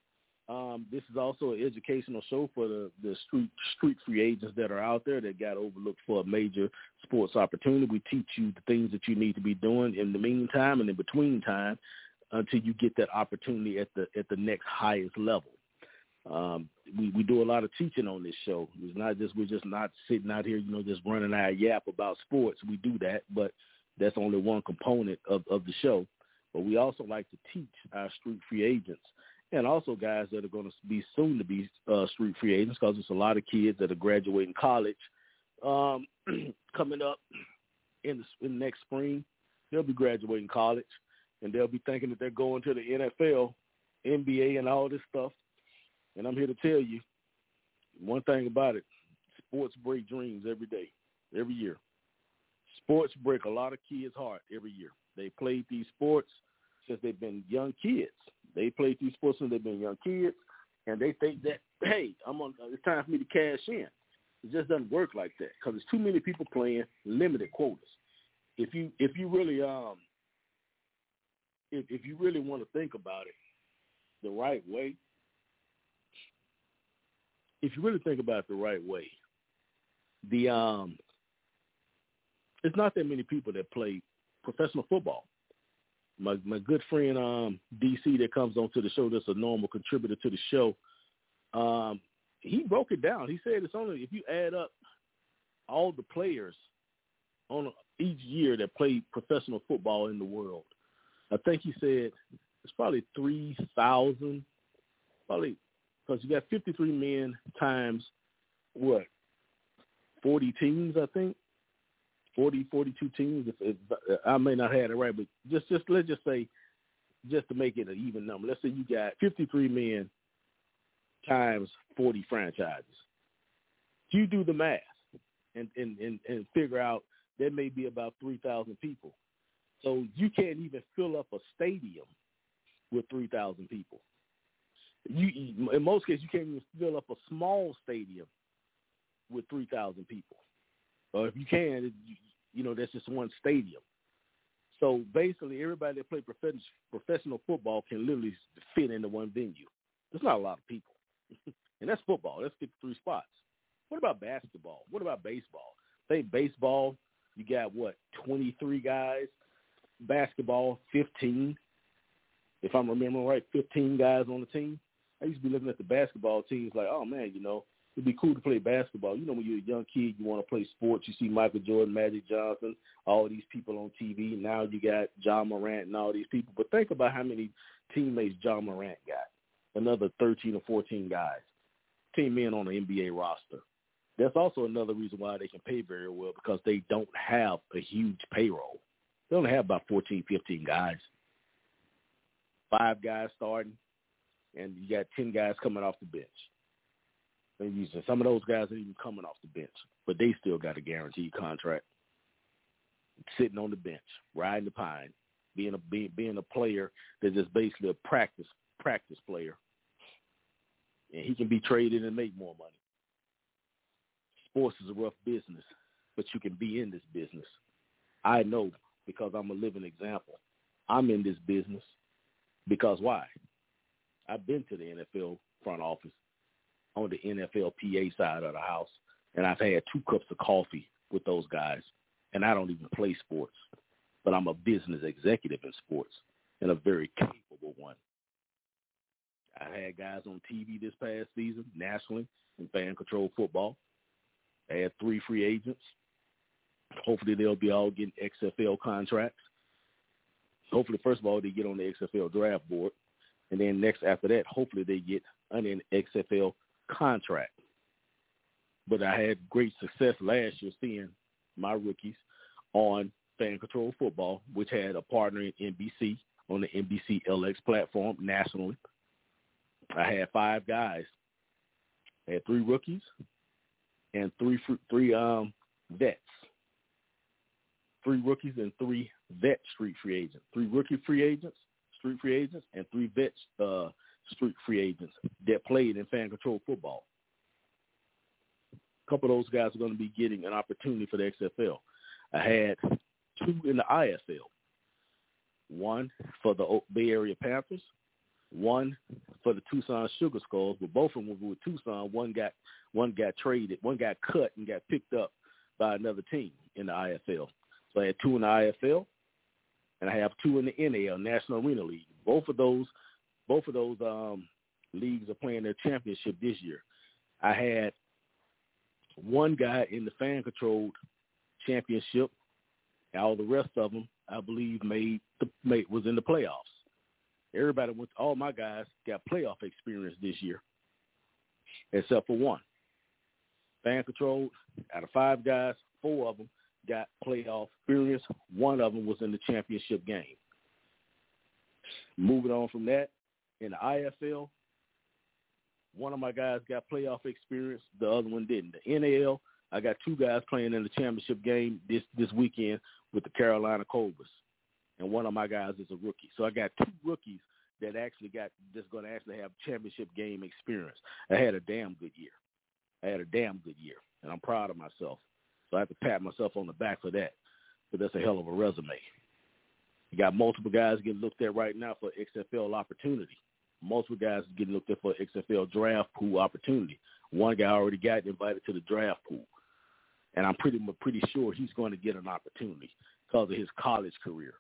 Um, this is also an educational show for the, the street street free agents that are out there that got overlooked for a major sports opportunity. We teach you the things that you need to be doing in the meantime and in between time until you get that opportunity at the at the next highest level. Um, we, we do a lot of teaching on this show. It's not just we're just not sitting out here, you know, just running our yap about sports. We do that, but that's only one component of, of the show. But we also like to teach our street free agents. And also guys that are going to be soon to be uh, street free agents, because there's a lot of kids that are graduating college um, coming up in the, in the next spring. They'll be graduating college, and they'll be thinking that they're going to the N F L, N B A, and all this stuff. And I'm here to tell you one thing about it. Sports break dreams every day, every year. Sports break a lot of kids' heart every year. They played these sports since they've been young kids. They played these sports since they've been young kids, and they think that, hey, I'm on. It's time for me to cash in. It just doesn't work like that because there's too many people playing limited quotas. If you if you really um if if you really want to think about it the right way, if you really think about it the right way, the um it's not that many people that play professional football. My my good friend um, D C that comes onto the show, that's a normal contributor to the show, um, he broke it down. He said it's only if you add up all the players on each year that play professional football in the world, I think he said it's probably three thousand, probably because you got fifty-three men times what, forty teams, I think. forty, forty-two teams. If, if, I may not have it right, but just, just let's just say, just to make it an even number, let's say you got fifty-three men times forty franchises. You do the math and, and, and, and figure out there may be about three thousand people. So you can't even fill up a stadium with three thousand people. You, in most cases, you can't even fill up a small stadium with three thousand people. Or if you can, you, you know, that's just one stadium. So basically, everybody that plays prof- professional football can literally fit into one venue. There's not a lot of people. And that's football. That's fifty-three spots. What about basketball? What about baseball? Say baseball, you got, what, twenty-three guys? Basketball, fifteen. If I'm remembering right, fifteen guys on the team. I used to be looking at the basketball teams like, oh, man, you know, it'd be cool to play basketball. You know, when you're a young kid, you want to play sports. You see Michael Jordan, Magic Johnson, all these people on T V. Now you got Ja Morant and all these people. But think about how many teammates Ja Morant got. Another thirteen or fourteen guys. Team men on the N B A roster. That's also another reason why they can pay very well, because they don't have a huge payroll. They only have about fourteen, fifteen guys. Five guys starting, and you got ten guys coming off the bench. And using some of those guys are even coming off the bench, but they still got a guaranteed contract. Sitting on the bench, riding the pine, being a being, being a player that's just basically a practice practice player, and he can be traded and make more money. Sports is a rough business, but you can be in this business. I know, because I'm a living example. I'm in this business because why? I've been to the N F L front office on the N F L P A side of the house, and I've had two cups of coffee with those guys, and I don't even play sports, but I'm a business executive in sports, and a very capable one. I had guys on T V this past season, nationally, in fan control football. I had three free agents. Hopefully they'll be all getting X F L contracts. Hopefully, first of all, they get on the X F L draft board. And then next after that, hopefully they get an X F L contract. But I had great success last year seeing my rookies on Fan Control Football, which had a partner in N B C on the N B C L X platform nationally. I had five guys. I had three rookies and three three um, vets. Three rookies and three vet street free agents. Three rookie free agents, street free agents, and three vet uh, street free agents that played in Fan Control Football. A couple of those guys are going to be getting an opportunity for the X F L. I had two in the I F L. One for the Bay Area Panthers, one for the Tucson Sugar Skulls, but both of them were with Tucson. One got one got traded, one got cut and got picked up by another team in the I F L. So I had two in the I F L, and I have two in the N A L, National Arena League. Both of those, both of those um, leagues are playing their championship this year. I had one guy in the fan-controlled championship. All the rest of them, I believe, made the made, was in the playoffs. Everybody went. All my guys got playoff experience this year, except for one. Fan-controlled, out of five guys, four of them got playoff experience. One of them was in the championship game. Moving on from that, in the I F L, one of my guys got playoff experience. The other one didn't. The N A L, I got two guys playing in the championship game this, this weekend with the Carolina Cobras, and one of my guys is a rookie. So I got two rookies that actually got that's going to actually have championship game experience. I had a damn good year. I had a damn good year, and I'm proud of myself. So I have to pat myself on the back for that. But that's a hell of a resume. You got multiple guys getting looked at right now for X F L opportunity. Multiple guys getting looked at for X F L draft pool opportunity. One guy already got invited to the draft pool. And I'm pretty pretty sure he's going to get an opportunity because of his college career.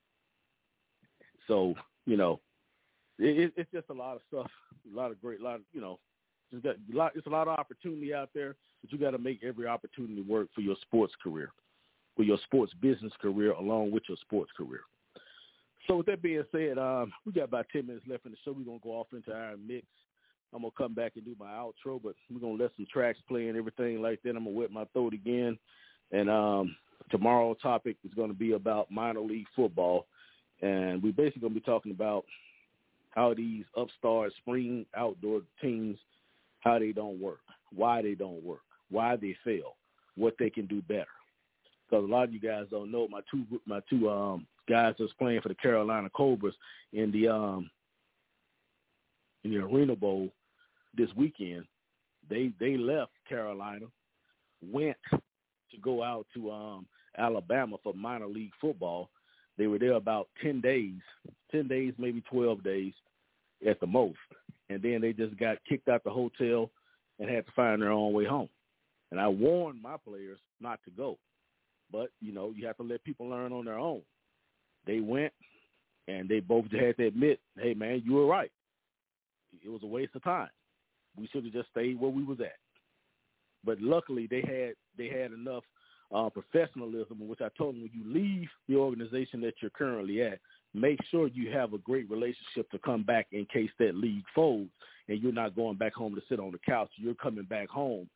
So, you know, it, it's just a lot of stuff, a lot of great, lot of, you know, just got a lot, it's a lot of opportunity out there, but you got to make every opportunity work for your sports career, for your sports business career, along with your sports career. So with that being said, um, we got about ten minutes left in the show. We're going to go off into our mix. I'm going to come back and do my outro, but we're going to let some tracks play and everything like that. I'm going to wet my throat again. And um, tomorrow's topic is going to be about minor league football. And we're basically going to be talking about how these upstart spring outdoor teams, how they don't work, why they don't work, why they fail, what they can do better. Because a lot of you guys don't know, my two my two um, guys that's playing for the Carolina Cobras in the um, in the Arena Bowl this weekend, they they left Carolina, went to go out to um, Alabama for minor league football. They were there about ten days, ten days, maybe twelve days at the most. And then they just got kicked out the hotel and had to find their own way home. And I warned my players not to go. But, you know, you have to let people learn on their own. They went, and they both had to admit, hey, man, you were right. It was a waste of time. We should have just stayed where we was at. But luckily, they had they had enough uh, professionalism, which I told them, when you leave the organization that you're currently at, make sure you have a great relationship to come back in case that league folds and you're not going back home to sit on the couch. You're coming back home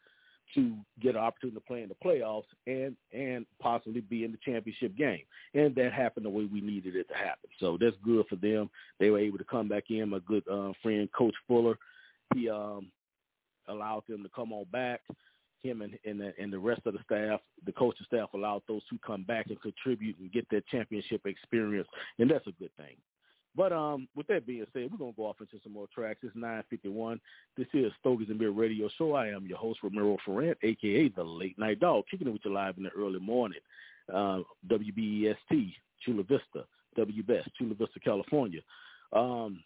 to get an opportunity to play in the playoffs and and possibly be in the championship game. And that happened the way we needed it to happen. So that's good for them. They were able to come back in. My good uh, friend, Coach Fuller, he um, allowed them to come on back. Him and, and, the, and the rest of the staff, the coaching staff allowed those to come back and contribute and get that championship experience, and that's a good thing. But um, with that being said, we're going to go off into some more tracks. It's nine fifty-one. This is Stogies and Beer Radio Show. I am your host, Ramiro Ferrant, a k a. The Late Night Dog, kicking it with you live in the early morning. Uh, W B E S T, Chula Vista, W B E S, Chula Vista, California. Um,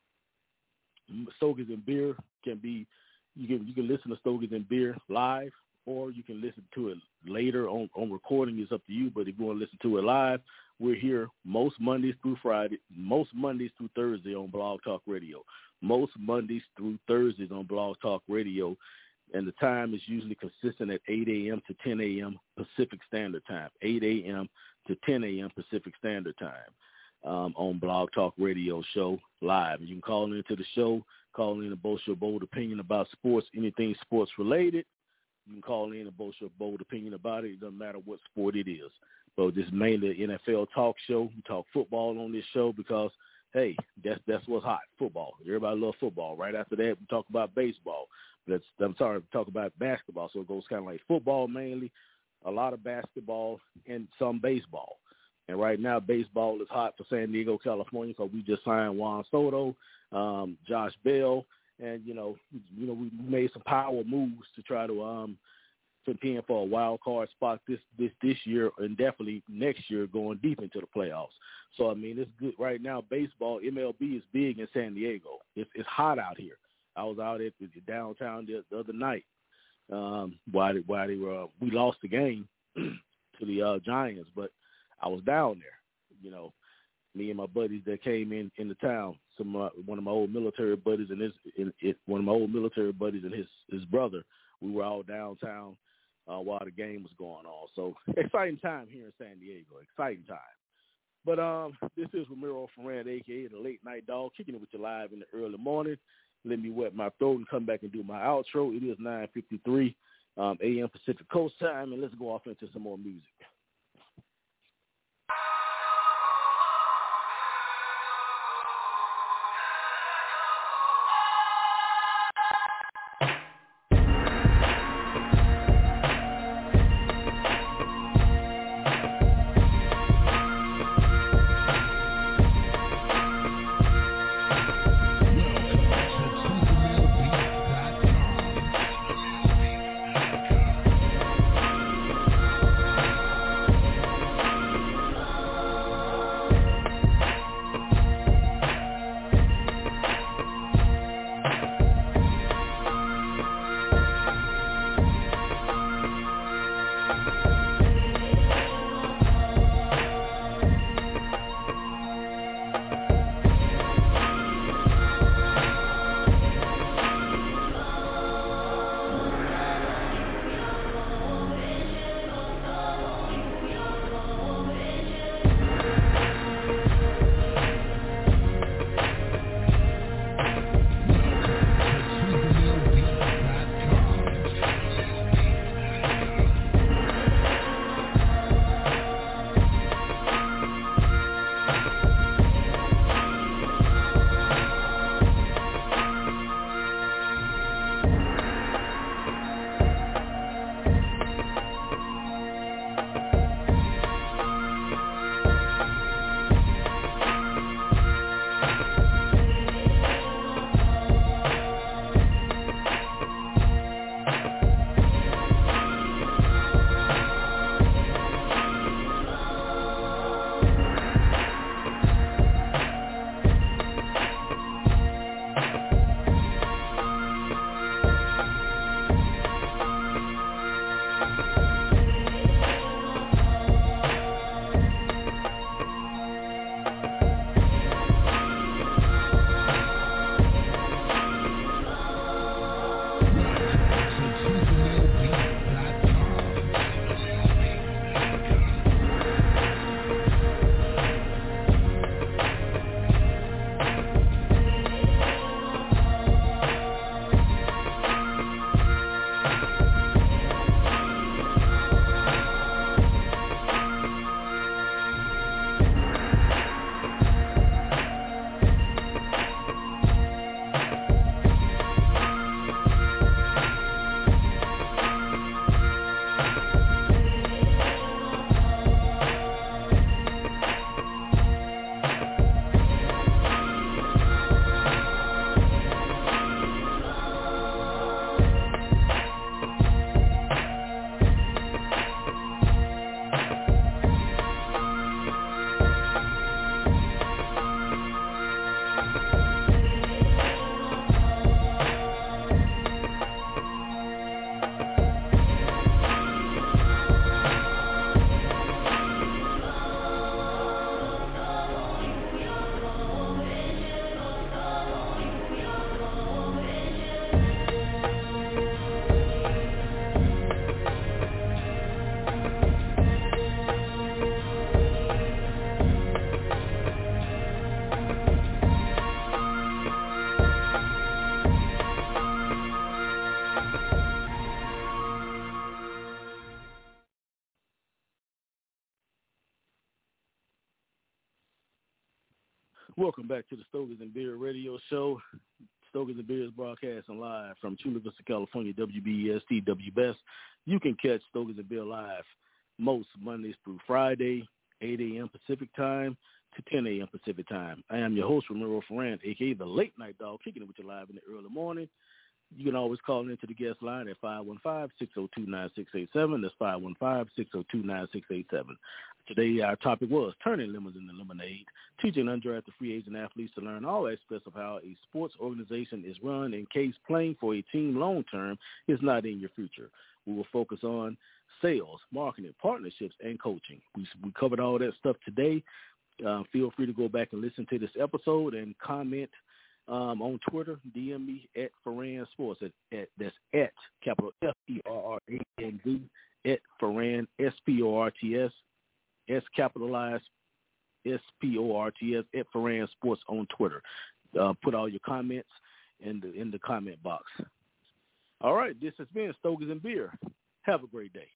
Stogies and Beer can be, you can you can listen to Stogies and Beer live, or you can listen to it later on, on recording. It's up to you, but if you want to listen to it live, we're here most Mondays through Friday, most Mondays through Thursday on Blog Talk Radio, most Mondays through Thursdays on Blog Talk Radio, and the time is usually consistent at eight a.m. to ten a.m. Pacific Standard Time, eight a.m. to ten a.m. Pacific Standard Time um, on Blog Talk Radio Show live. You can call into the show, call in and boast your bold opinion about sports, anything sports related. You can call in and boast your bold opinion about it. It doesn't matter what sport it is. So this is mainly an N F L talk show. We talk football on this show because, hey, that's that's what's hot, football. Everybody loves football. Right after that, we talk about baseball. Let's, I'm sorry, we talk about basketball. So it goes kind of like football mainly, a lot of basketball, and some baseball. And right now, baseball is hot for San Diego, California, because we just signed Juan Soto, um, Josh Bell, and, you know, you know, we made some power moves to try to um, contend for a wild card spot this, this this year and definitely next year going deep into the playoffs. So, I mean, it's good right now. Baseball, M L B is big in San Diego. It's, it's hot out here. I was out at the downtown the, the other night um, while, they, while they were, uh, we lost the game to the uh, Giants, but I was down there, you know. Me and my buddies that came in in the town, some uh, one of my old military buddies and his, in, it, one of my old military buddies and his his brother, we were all downtown uh, while the game was going on. So exciting time here in San Diego, exciting time. But um, this is Ramiro Ferrant, a k a. The Late Night Dog, kicking it with you live in the early morning. Let me wet my throat and come back and do my outro. It is nine fifty-three um, a.m. Pacific Coast time, and let's go off into some more music. Welcome back to the Stogies and Beer Radio Show. Stogies and Beer is broadcasting live from Chula Vista, California, W B E S T, W B E S. You can catch Stogies and Beer live most Mondays through Friday, eight a.m. Pacific time to ten a.m. Pacific time. I am your host, Ramiro Ferran, a k a the Late Night Dog, kicking it with you live in the early morning. You can always call into the guest line at five one five, six oh two, nine six eight seven. That's five one five, six oh two, nine six eight seven. Today, our topic was turning lemons into lemonade, teaching undrafted free agent athletes to learn all aspects of how a sports organization is run in case playing for a team long-term is not in your future. We will focus on sales, marketing, partnerships, and coaching. We, we covered all that stuff today. Uh, feel free to go back and listen to this episode and comment Um, on Twitter, D M me at Ferran Sports. At, at, that's at capital F E R R A N D, at Ferran, S P O R T S, S capitalized, S P O R T S, at Ferran Sports on Twitter. Uh, put all your comments in the, in the comment box. All right, this has been Stogies and Beer. Have a great day.